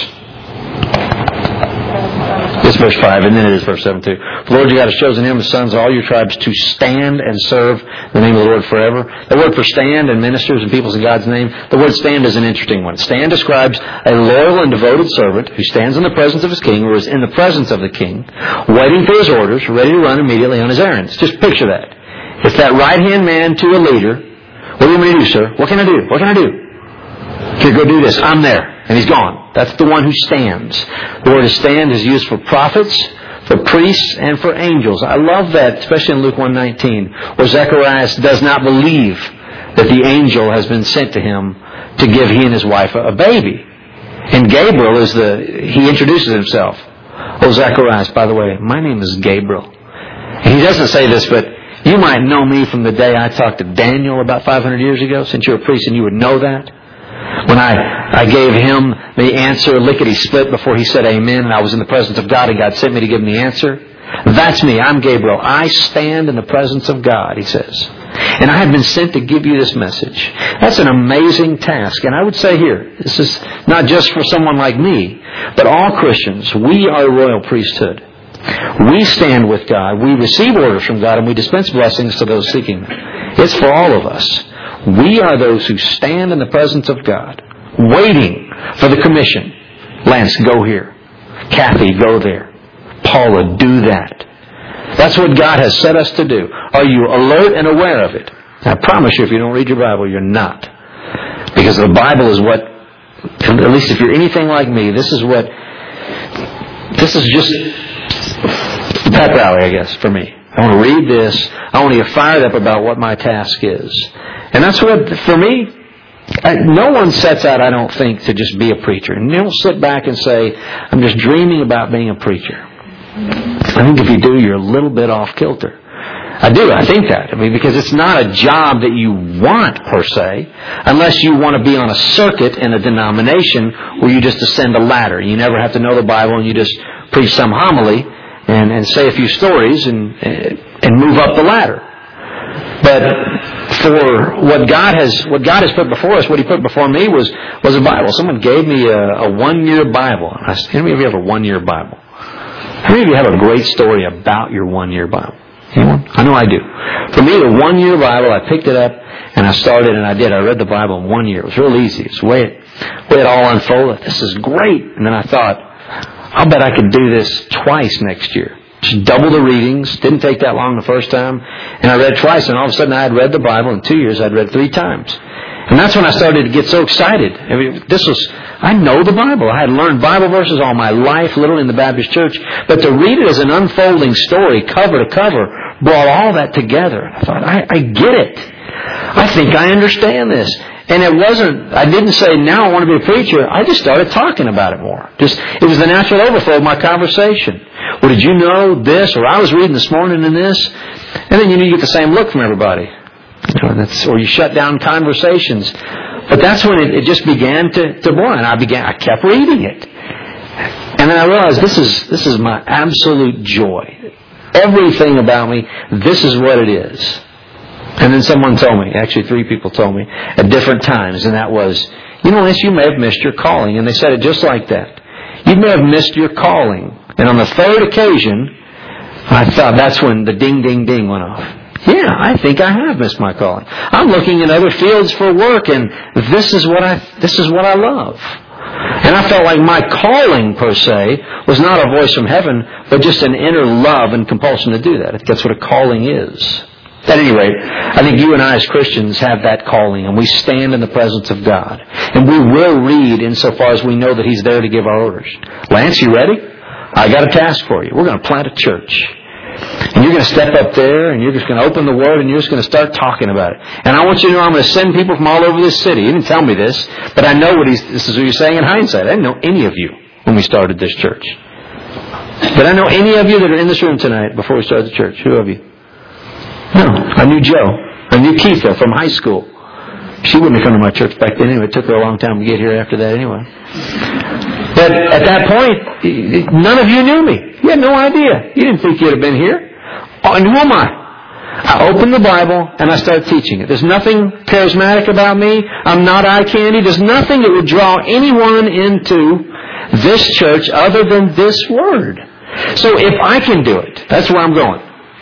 It's verse five, and then it is verse seven too. The Lord your God has chosen him, his sons, all your tribes, to stand and serve the name of the Lord forever. The word for stand and ministers and peoples in God's name, the word stand is an interesting one. Stand describes a loyal and devoted servant who stands in the presence of his king, or is in the presence of the king, waiting for his orders, ready to run immediately on his errands. Just picture that. It's that right-hand man to a leader. What do you want me to do, sir? What can I do? What can I do? Here, go do this. I'm there. And he's gone. That's the one who stands. The word stand is used for prophets, for priests, and for angels. I love that, especially in Luke one nineteen, where Zacharias does not believe that the angel has been sent to him to give he and his wife a baby. And Gabriel is the, he introduces himself. Oh, Zacharias, by the way, my name is Gabriel. And he doesn't say this, but you might know me from the day I talked to Daniel about five hundred years ago, since you're a priest and you would know that. When I, I gave him the answer lickety-split before he said amen, and I was in the presence of God, and God sent me to give him the answer. That's me. I'm Gabriel. I stand in the presence of God, he says. And I have been sent to give you this message. That's an amazing task. And I would say here, this is not just for someone like me, but all Christians. We are a royal priesthood. We stand with God. We receive orders from God, and we dispense blessings to those seeking them. It's for all of us. We are those who stand in the presence of God, waiting for the commission. Lance, go here. Kathy, go there. Paula, do that. That's what God has set us to do. Are you alert and aware of it? I promise you, if you don't read your Bible, you're not. Because the Bible is what, at least if you're anything like me, this is what, this is just a pep rally, I guess, for me. I want to read this. I want to get fired up about what my task is. And that's what, for me, I, no one sets out, I don't think, to just be a preacher. And you don't sit back and say, I'm just dreaming about being a preacher. I think if you do, you're a little bit off kilter. I do. I think that. I mean, because it's not a job that you want, per se, unless you want to be on a circuit in a denomination where you just ascend a ladder. You never have to know the Bible, and you just preach some homily and, and say a few stories and, and move up the ladder. But for what God has, what God has put before us, what He put before me was, was a Bible. Someone gave me a, a one-year Bible. How many of you have a one-year Bible? How many of you have a great story about your one-year Bible? Anyone? I know I do. For me, the one-year Bible, I picked it up and I started and I did. I read the Bible in one year. It was real easy. It's the way it, way it all unfolded. This is great. And then I thought, I'll bet I could do this twice next year. Just double the readings. Didn't take that long the first time. And I read twice, and all of a sudden I had read the Bible. In two years, I'd read three times. And that's when I started to get so excited. I mean, this was, I know the Bible. I had learned Bible verses all my life, literally in the Baptist church. But to read it as an unfolding story, cover to cover, brought all that together. I thought, I, I get it. I think I understand this. And it wasn't, I didn't say, now I want to be a preacher. I just started talking about it more. Just, it was the natural overflow of my conversation. Well, did you know this? Or I was reading this morning in this. And then you, know, you get the same look from everybody. You know, that's, or you shut down conversations. But that's when it, it just began to, to boil. And I began, I kept reading it. And then I realized this is, this is my absolute joy. Everything about me, this is what it is. And then someone told me, actually three people told me at different times, and that was, you know, Lance, you may have missed your calling. And they said it just like that. You may have missed your calling. And on the third occasion, I thought that's when the ding, ding, ding went off. Yeah, I think I have missed my calling. I'm looking in other fields for work, and this is what I, this is what I love. And I felt like my calling, per se, was not a voice from heaven, but just an inner love and compulsion to do that. I think that's what a calling is. At any rate, I think you and I as Christians have that calling, and we stand in the presence of God. And we will read insofar as we know that He's there to give our orders. Lance, you ready? I got a task for you. We're going to plant a church. And you're going to step up there, and you're just going to open the Word, and you're just going to start talking about it. And I want you to know I'm going to send people from all over this city. He didn't tell me this, but I know what he's, this is what he's saying in hindsight. I didn't know any of you when we started this church. Did I know any of you that are in this room tonight before we started the church? Who of you? No. I knew Joe. I knew Keitha from high school. She wouldn't have come to my church back then anyway. It took her a long time to get here after that anyway. But at that point, none of you knew me. You had no idea. You didn't think you'd have been here. And who am I? I opened the Bible and I started teaching it. There's nothing charismatic about me. I'm not eye candy. There's nothing that would draw anyone into this church other than this Word. So if I can do it, that's where I'm going.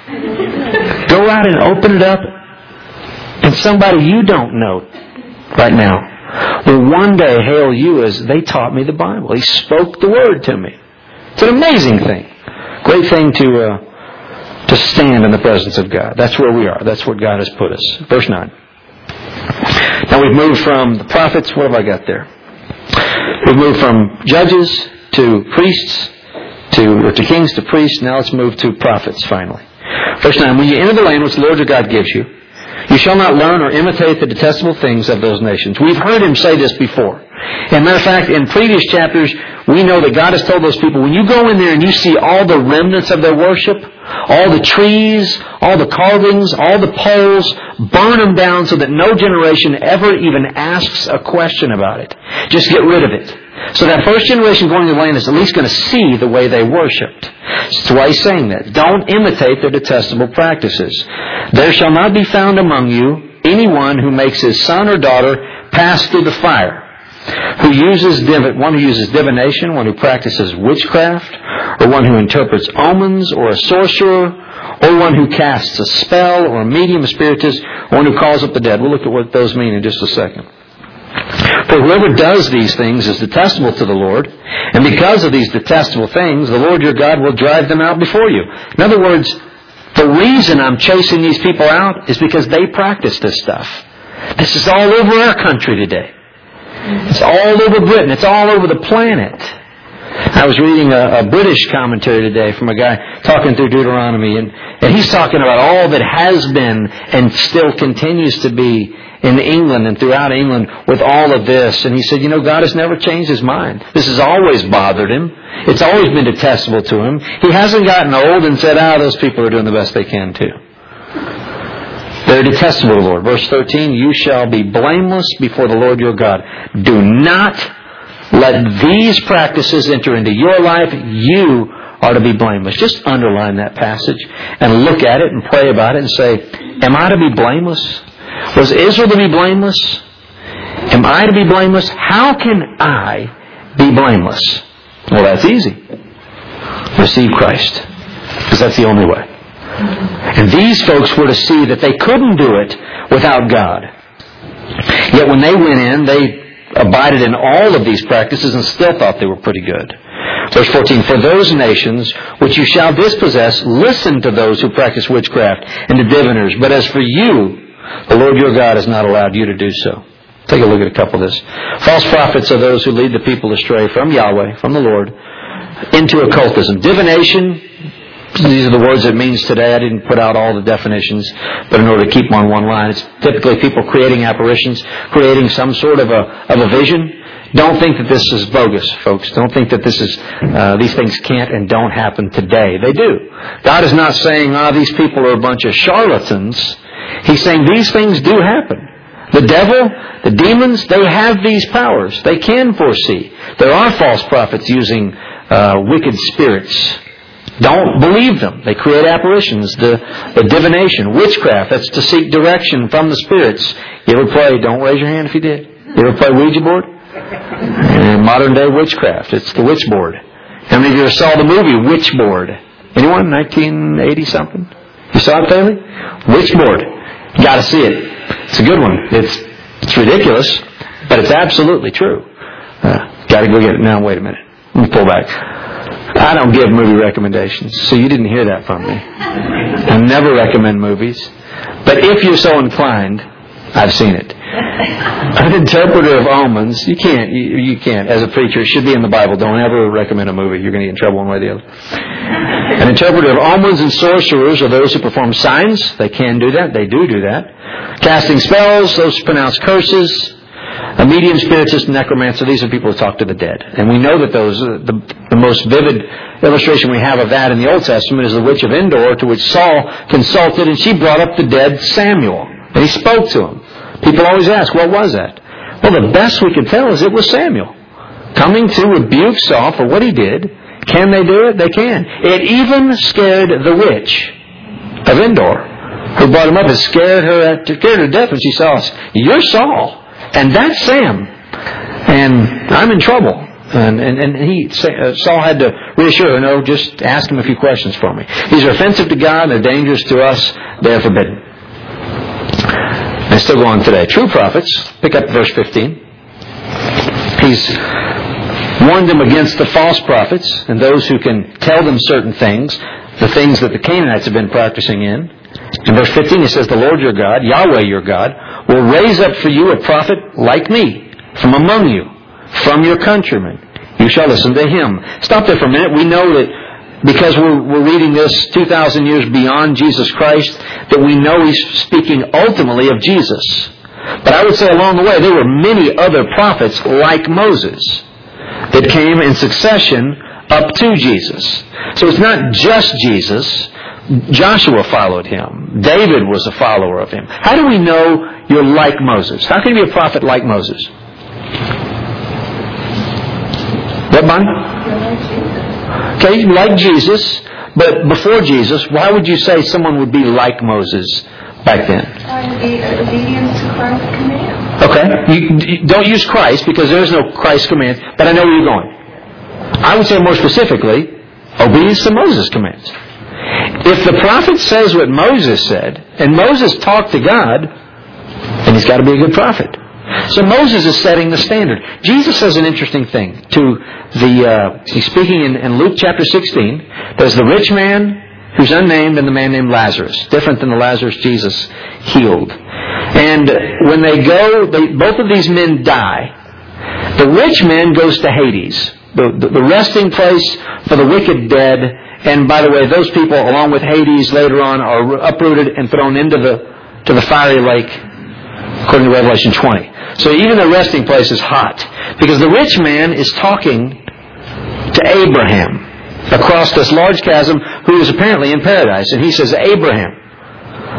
Go out and open it up, and somebody you don't know right now will one day hail you as they taught me the Bible. He spoke the Word to me. It's an amazing thing. Great thing to uh, to stand in the presence of God. That's where we are. That's where God has put us. Verse nine. Now we've moved from the prophets. What have I got there? We've moved from judges to priests to, or to kings to priests. Now let's move to prophets finally. Verse nine, when you enter the land which the Lord your God gives you, you shall not learn or imitate the detestable things of those nations. We've heard Him say this before. As a matter of fact, in previous chapters, we know that God has told those people, when you go in there and you see all the remnants of their worship, all the trees, all the carvings, all the poles, burn them down so that no generation ever even asks a question about it. Just get rid of it. So that first generation going to the land is at least going to see the way they worshipped. That's why He's saying that. Don't imitate their detestable practices. There shall not be found among you anyone who makes his son or daughter pass through the fire, who uses div- one who uses divination, one who practices witchcraft, or one who interprets omens, or a sorcerer, or one who casts a spell, or a medium, a spiritist, or one who calls up the dead. We'll look at what those mean in just a second. For whoever does these things is detestable to the Lord, and because of these detestable things, the Lord your God will drive them out before you. In other words, the reason I'm chasing these people out is because they practice this stuff. This is all over our country today. It's all over Britain. It's all over the planet. I was reading a, a British commentary today from a guy talking through Deuteronomy, and, and he's talking about all that has been and still continues to be in England and throughout England with all of this. And he said, you know, God has never changed His mind. This has always bothered Him. It's always been detestable to Him. He hasn't gotten old and said, ah, those people are doing the best they can too. They're detestable to the Lord. Verse thirteen, you shall be blameless before the Lord your God. Do not let these practices enter into your life. You are to be blameless. Just underline that passage and look at it and pray about it and say, am I to be blameless? Was Israel to be blameless? Am I to be blameless? How can I be blameless? Well, that's easy. Receive Christ. Because that's the only way. And these folks were to see that they couldn't do it without God. Yet when they went in, they abided in all of these practices and still thought they were pretty good. Verse fourteen, for those nations which you shall dispossess, listen to those who practice witchcraft and to diviners. But as for you, the Lord your God has not allowed you to do so. Take a look at a couple of this. False prophets are those who lead the people astray from Yahweh, from the Lord, into occultism. Divination, these are the words it means today. I didn't put out all the definitions, but in order to keep them on one line, it's typically people creating apparitions, creating some sort of a of a vision. Don't think that this is bogus, folks. Don't think that this is uh, these things can't and don't happen today. They do. God is not saying, ah, oh, these people are a bunch of charlatans. He's saying these things do happen. The devil, the demons, they have these powers. They can foresee. There are false prophets using uh, wicked spirits. Don't believe them. They create apparitions. The, the divination, witchcraft, that's to seek direction from the spirits. You ever play, don't raise your hand if you did. You ever play Ouija board? And modern day witchcraft. It's the witch board. How many of you saw the movie Witchboard? Anyone? nineteen eighty something? You saw it, Bailey? Witchboard. You got to see it. It's a good one. It's it's ridiculous, but it's absolutely true. Uh, got to go get it now. Wait a minute. Let me pull back. I don't give movie recommendations, so you didn't hear that from me. I never recommend movies, but if you're so inclined, I've seen it. An Interpreter of Omens. You can't. You, you can't. As a preacher, it should be in the Bible. Don't ever recommend a movie. You're going to get in trouble one way or the other. An interpreter of omens and sorcerers are those who perform signs. They can do that. They do do that. Casting spells. Those who pronounce curses. A medium, spiritist, necromancer. These are people who talk to the dead. And we know that those the, the most vivid illustration we have of that in the Old Testament is the witch of Endor, to which Saul consulted, and she brought up the dead Samuel. And he spoke to him. People always ask, what was that? Well, the best we can tell is it was Samuel coming to rebuke Saul for what he did. Can they do it? They can. It even scared the witch of Endor, who brought him up. It scared her, scared her to death when she saw us. You're Saul, and that's Sam, and I'm in trouble. And, and, and he, uh, Saul had to reassure her, no, just ask him a few questions for me. These are offensive to God, they're dangerous to us, they're forbidden. I still go on today. True prophets, pick up verse fifteen. He's warned them against the false prophets and those who can tell them certain things, the things that the Canaanites have been practicing in. In verse fifteen he says, the Lord your God, Yahweh your God, will raise up for you a prophet like me from among you, from your countrymen. You shall listen to him. Stop there for a minute. We know that because we're, we're reading this two thousand years beyond Jesus Christ, that we know he's speaking ultimately of Jesus. But I would say along the way, there were many other prophets like Moses that came in succession up to Jesus. So it's not just Jesus. Joshua followed him. David was a follower of him. How do we know you're like Moses? How can you be a prophet like Moses? What, Bonnie? Okay, like Jesus, but before Jesus, why would you say someone would be like Moses back then? Obedience to Christ's command. Okay, you, you don't use Christ because there is no Christ command, but I know where you're going. I would say more specifically, obedience to Moses' commands. If the prophet says what Moses said, and Moses talked to God, then he's got to be a good prophet. So Moses is setting the standard. Jesus says an interesting thing to the, uh, he's speaking in, in Luke chapter sixteen. There's the rich man who's unnamed and the man named Lazarus. Different than the Lazarus Jesus healed. And when they go, they, both of these men die. The rich man goes to Hades, the, the, the resting place for the wicked dead. And by the way, those people, along with Hades, later on are uprooted and thrown into the to the fiery lake, according to Revelation twenty. So even the resting place is hot. Because the rich man is talking to Abraham across this large chasm, who is apparently in paradise. And he says, Abraham,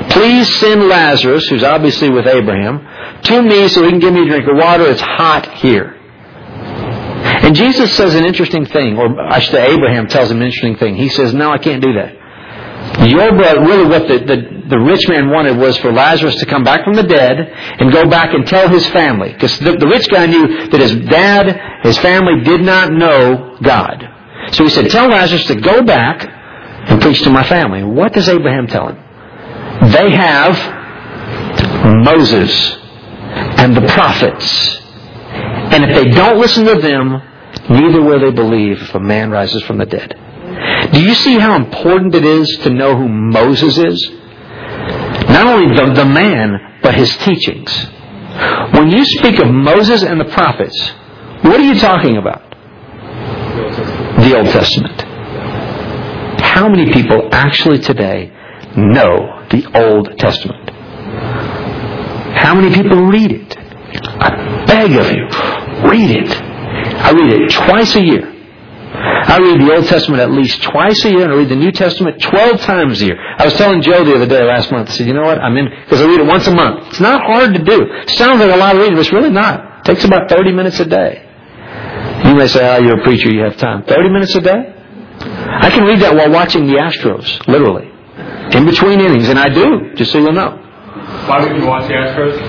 please send Lazarus, who's obviously with Abraham, to me so he can give me a drink of water. It's hot here. And Jesus says an interesting thing, or I should say Abraham tells him an interesting thing. He says, no, I can't do that. Your brother, really what the, the, the rich man wanted was for Lazarus to come back from the dead and go back and tell his family. Because the, the rich guy knew that his dad, his family did not know God. So he said, tell Lazarus to go back and preach to my family. What does Abraham tell him? They have Moses and the prophets. And if they don't listen to them, neither will they believe if a man rises from the dead. Do you see how important it is to know who Moses is? Not only the, the man, but his teachings. When you speak of Moses and the prophets, what are you talking about? The Old Testament. How many people actually today know the Old Testament? How many people read it? I beg of you, read it. I read it twice a year. I read the Old Testament at least twice a year, and I read the New Testament twelve times a year. I was telling Joe the other day, last month, I said, you know what, I'm in, because I read it once a month. It's not hard to do. It sounds like a lot of reading, but it's really not. It takes about thirty minutes a day. You may say, oh, you're a preacher, you have time. thirty minutes a day? I can read that while watching the Astros, literally. In between innings, and I do, just so you know. Why would you watch the Astros?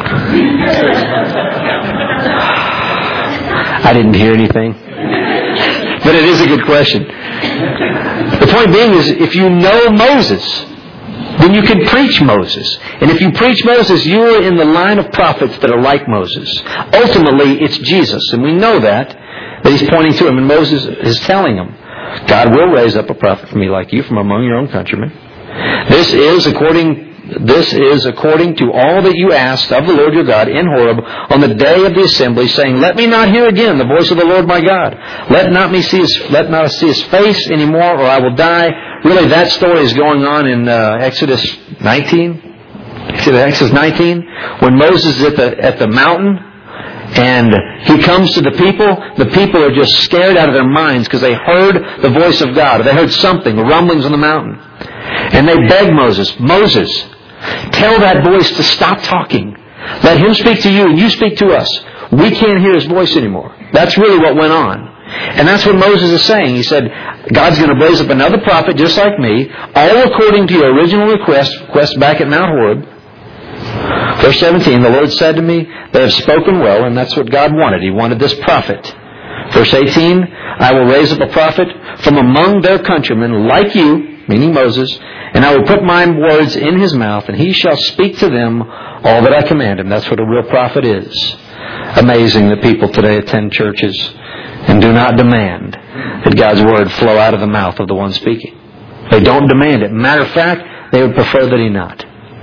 I didn't hear anything. But it is a good question. The point being is, if you know Moses, then you can preach Moses. And if you preach Moses, you are in the line of prophets that are like Moses. Ultimately, it's Jesus. And we know that, that he's pointing to him. And Moses is telling him, God will raise up a prophet for me like you from among your own countrymen. This is according This is according to all that you asked of the Lord your God in Horeb on the day of the assembly, saying, let me not hear again the voice of the Lord my God. Let not me see his, let not see his face anymore, or I will die. Really, that story is going on in uh, Exodus nineteen. Exodus nineteen, when Moses is at the at the mountain, and he comes to the people. The people are just scared out of their minds because they heard the voice of God. They heard something, the rumblings on the mountain, and they beg Moses, Moses, tell that voice to stop talking. Let him speak to you and you speak to us. We can't hear his voice anymore. That's really what went on. And that's what Moses is saying. He said, God's going to raise up another prophet just like me, all according to your original request, request back at Mount Horeb. Verse seventeen, the Lord said to me, they have spoken well, and that's what God wanted. He wanted this prophet. Verse eighteen, I will raise up a prophet from among their countrymen like you, meaning Moses, and I will put my words in his mouth, and he shall speak to them all that I command him. That's what a real prophet is. Amazing that people today attend churches and do not demand that God's word flow out of the mouth of the one speaking. They don't demand it. Matter of fact, they would prefer that he not.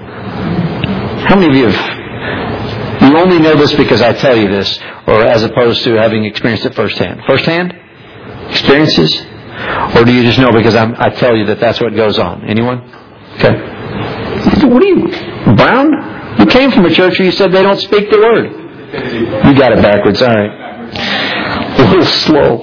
How many of you have, you only know this because I tell you this, or as opposed to having experienced it firsthand? Firsthand? Experiences? Or do you just know because I'm, I tell you that that's what goes on? Anyone? Okay. What are you, Brown? You came from a church where you said they don't speak the word. You got it backwards. All right. A little slow.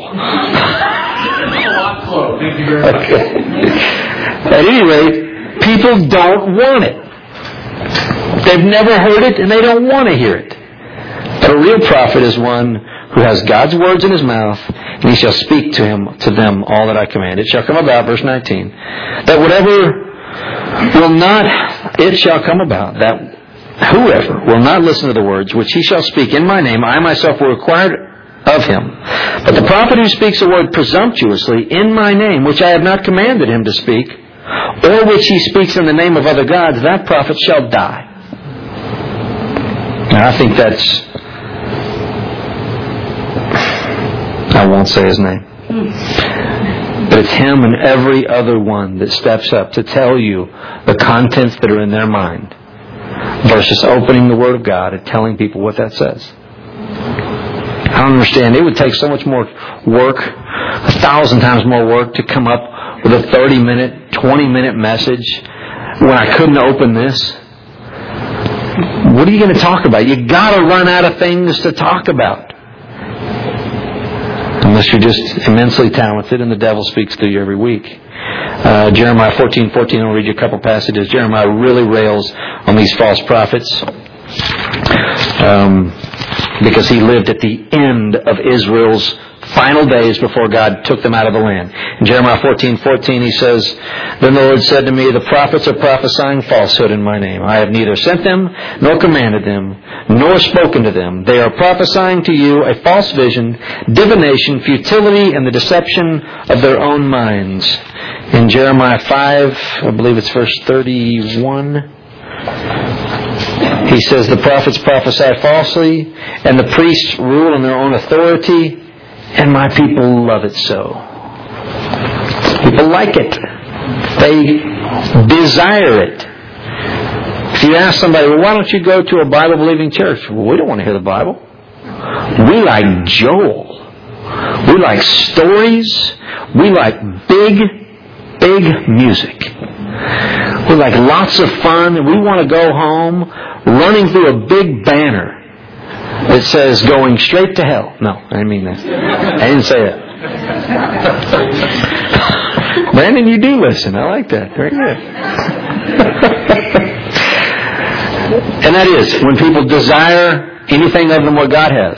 A lot slow. Thank you very much. Okay. At any rate, people don't want it. They've never heard it and they don't want to hear it. But a real prophet is one who has God's words in his mouth, and he shall speak to him, to them all that I command. It shall come about, verse nineteen, that whatever will not, it shall come about, that whoever will not listen to the words which he shall speak in my name, I myself will require of him. But the prophet who speaks a word presumptuously in my name, which I have not commanded him to speak, or which he speaks in the name of other gods, that prophet shall die. Now I think that's, I won't say his name. But it's him and every other one that steps up to tell you the contents that are in their mind versus opening the Word of God and telling people what that says. I don't understand. It would take so much more work, a thousand times more work to come up with a thirty minute, twenty minute message when I couldn't open this. What are you going to talk about? You got to run out of things to talk about. Unless you're just immensely talented and the devil speaks through you every week. Uh, Jeremiah fourteen fourteen, I'll read you a couple passages. Jeremiah really rails on these false prophets um, because he lived at the end of Israel's final days before God took them out of the land. In Jeremiah fourteen fourteen, he says, "Then the Lord said to me, the prophets are prophesying falsehood in my name. I have neither sent them, nor commanded them, nor spoken to them. They are prophesying to you a false vision, divination, futility, and the deception of their own minds." In Jeremiah five, I believe it's verse thirty-one, he says, "The prophets prophesy falsely, and the priests rule in their own authority, and my people love it so." People like it. They desire it. If you ask somebody, well, why don't you go to a Bible-believing church? Well, we don't want to hear the Bible. We like Joel. We like stories. We like big, big music. We like lots of fun. And we want to go home running through a big banner that says going straight to hell. No, I didn't mean that. I didn't say that. Brandon, you do listen. I like that. Very good. And that is when people desire anything other than what God has.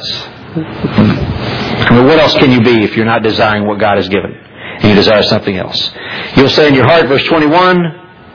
I mean, what else can you be if you're not desiring what God has given and you desire something else? You'll say in your heart, verse twenty-one,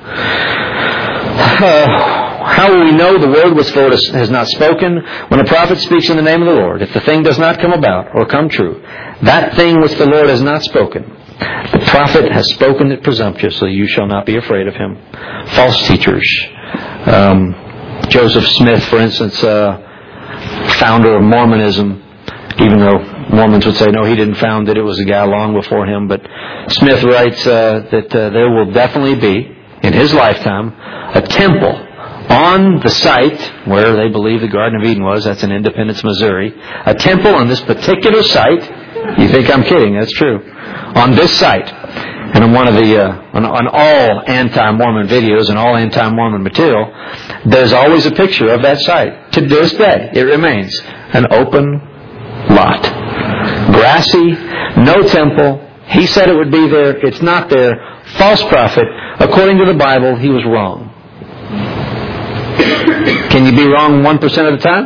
uh, "How will we know the word which the Lord has not spoken? When a prophet speaks in the name of the Lord, if the thing does not come about or come true, that thing which the Lord has not spoken, the prophet has spoken it presumptuously. You shall not be afraid of him." False teachers. Um, Joseph Smith, for instance, uh, founder of Mormonism, even though Mormons would say, no, he didn't found it. It was a guy long before him. But Smith writes uh, that uh, there will definitely be, in his lifetime, a temple on the site where they believe the Garden of Eden was. That's in Independence, Missouri. A temple on this particular site. You think I'm kidding. That's true. On this site. And on one of the, uh, on, on all anti-Mormon videos and all anti-Mormon material, there's always a picture of that site. To this day, it remains an open lot. Grassy, no temple. He said it would be there. It's not there. False prophet. According to the Bible, he was wrong. Can you be wrong one percent of the time?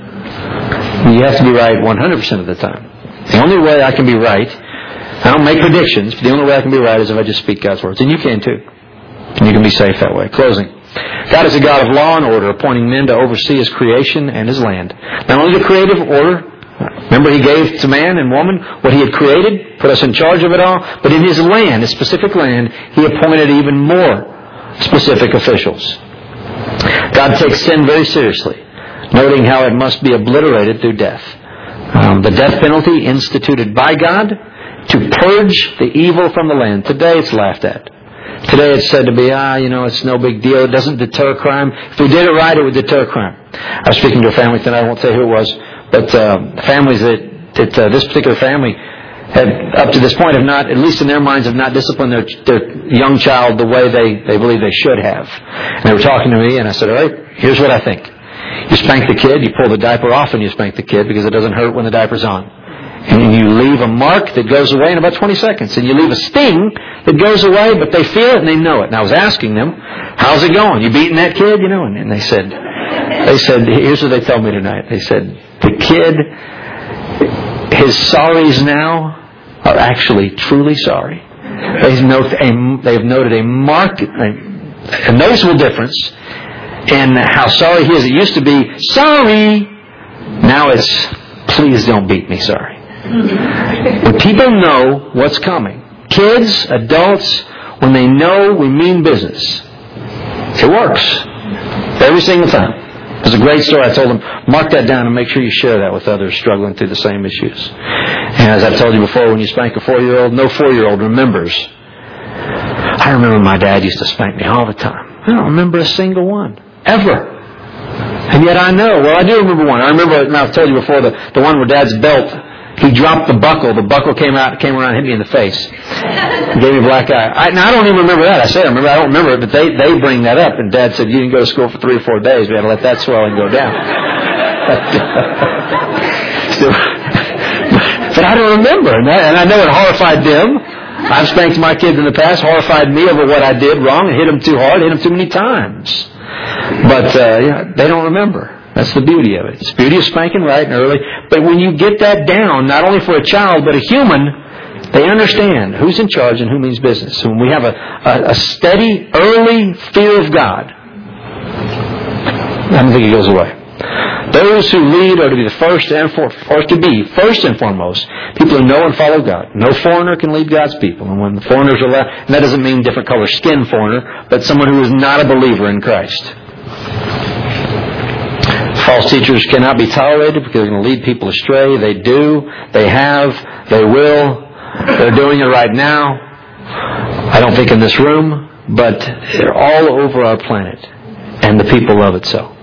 You have to be right one hundred percent of the time. The only way I can be right, I don't make predictions, but the only way I can be right is if I just speak God's words. And you can too. And you can be safe that way. Closing. God is a God of law and order, appointing men to oversee His creation and His land. Not only the creative order, remember He gave to man and woman what He had created, put us in charge of it all, but in His land, His specific land, He appointed even more specific officials. God takes sin very seriously, noting how it must be obliterated through death. Um, the death penalty instituted by God to purge the evil from the land. Today it's laughed at. Today it's said to be, ah, you know, it's no big deal. It doesn't deter crime. If we did it right, it would deter crime. I was speaking to a family tonight. I won't say who it was, but uh, families that, that uh, this particular family had, up to this point, have not, at least in their minds, have not disciplined their, their young child the way they, they believe they should have. And they were talking to me, and I said, all right, here's what I think. You spank the kid, you pull the diaper off and you spank the kid because it doesn't hurt when the diaper's on. And you leave a mark that goes away in about twenty seconds. And you leave a sting that goes away, but they feel it and they know it. And I was asking them, how's it going? You beating that kid? You know, and, and they said, they said, here's what they told me tonight. They said, the kid, his sorries now are actually truly sorry. They've noted a, they've noted a marked, a, a noticeable difference in how sorry he is. It used to be, sorry. Now it's, please don't beat me, sorry. When people know what's coming, kids, adults, when they know we mean business, it works. Every single time. There's a great story. I told them, mark that down and make sure you share that with others struggling through the same issues. And as I've told you before, when you spank a four-year-old, no four-year-old remembers. I remember my dad used to spank me all the time. I don't remember a single one. Ever. And yet I know. Well, I do remember one. I remember, and I've told you before, the, the one where Dad's belt, he dropped the buckle. The buckle came out, came around and hit me in the face. Gave me a black eye. I, now, I don't even remember that. I said I remember. I don't remember it, but they, they bring that up. And Dad said, you didn't go to school for three or four days. We had to let that swelling go down. But, uh, so, but I don't remember. And, that, and I know it horrified them. I've spanked my kids in the past, horrified me over what I did wrong, and hit them too hard, hit them too many times. But uh, yeah, they don't remember. That's the beauty of it. It's the beauty of spanking right and early. But when you get that down, not only for a child, but a human, they understand who's in charge and who means business. So when we have a, a, a steady, early fear of God, I don't think it goes away. Those who lead are to be the first and for, or to be first and foremost people who know and follow God. No foreigner can lead God's people. And when the foreigners are left, and that doesn't mean different color skin foreigner, but someone who is not a believer in Christ. False teachers cannot be tolerated because they're going to lead people astray. They do. They have. They will. They're doing it right now. I don't think in this room, but they're all over our planet, and the people love it so.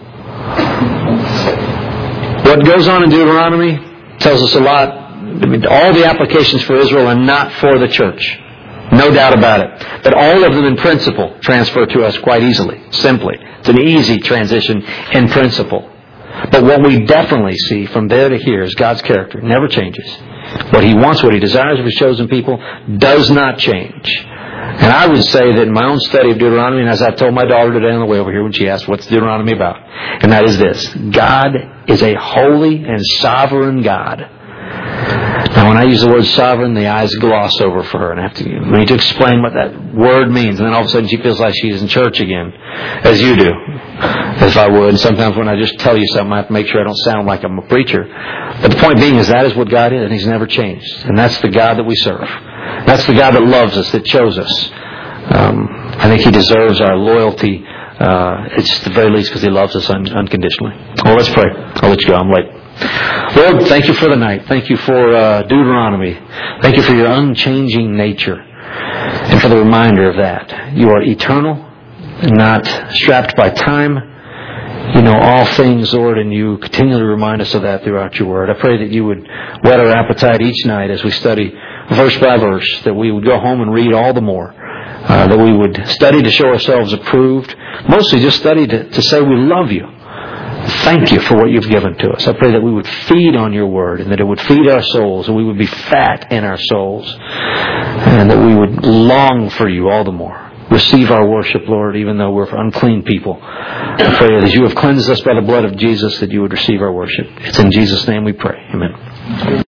What goes on in Deuteronomy tells us a lot. I mean, all the applications for Israel are not for the church. No doubt about it. But all of them in principle transfer to us quite easily, simply. It's an easy transition in principle. But what we definitely see from there to here is God's character. It never changes. What He wants, what He desires of His chosen people does not change. And I would say that in my own study of Deuteronomy, and as I told my daughter today on the way over here when she asked, what's Deuteronomy about? And that is this. God is a holy and sovereign God. Now, when I use the word sovereign, the eyes gloss over for her. And I have to I need to explain what that word means. And then all of a sudden she feels like she's in church again, as you do, if I would. Sometimes when I just tell you something, I have to make sure I don't sound like I'm a preacher. But the point being is that is what God is, and He's never changed. And that's the God that we serve. That's the God that loves us, that chose us. Um, I think He deserves our loyalty. Uh, it's at the very least because He loves us un- unconditionally. Well, let's pray. I'll let you go. I'm late. Lord, thank You for the night. Thank You for uh, Deuteronomy. Thank You for Your unchanging nature. And for the reminder of that. You are eternal, not strapped by time. You know all things, Lord, and You continually remind us of that throughout Your Word. I pray that You would whet our appetite each night as we study verse by verse, that we would go home and read all the more, uh, that we would study to show ourselves approved, mostly just study to, to say we love You. Thank You for what You've given to us. I pray that we would feed on Your Word and that it would feed our souls and we would be fat in our souls and that we would long for You all the more. Receive our worship, Lord, even though we're unclean people. I pray that as You have cleansed us by the blood of Jesus, that You would receive our worship. It's in Jesus' name we pray. Amen.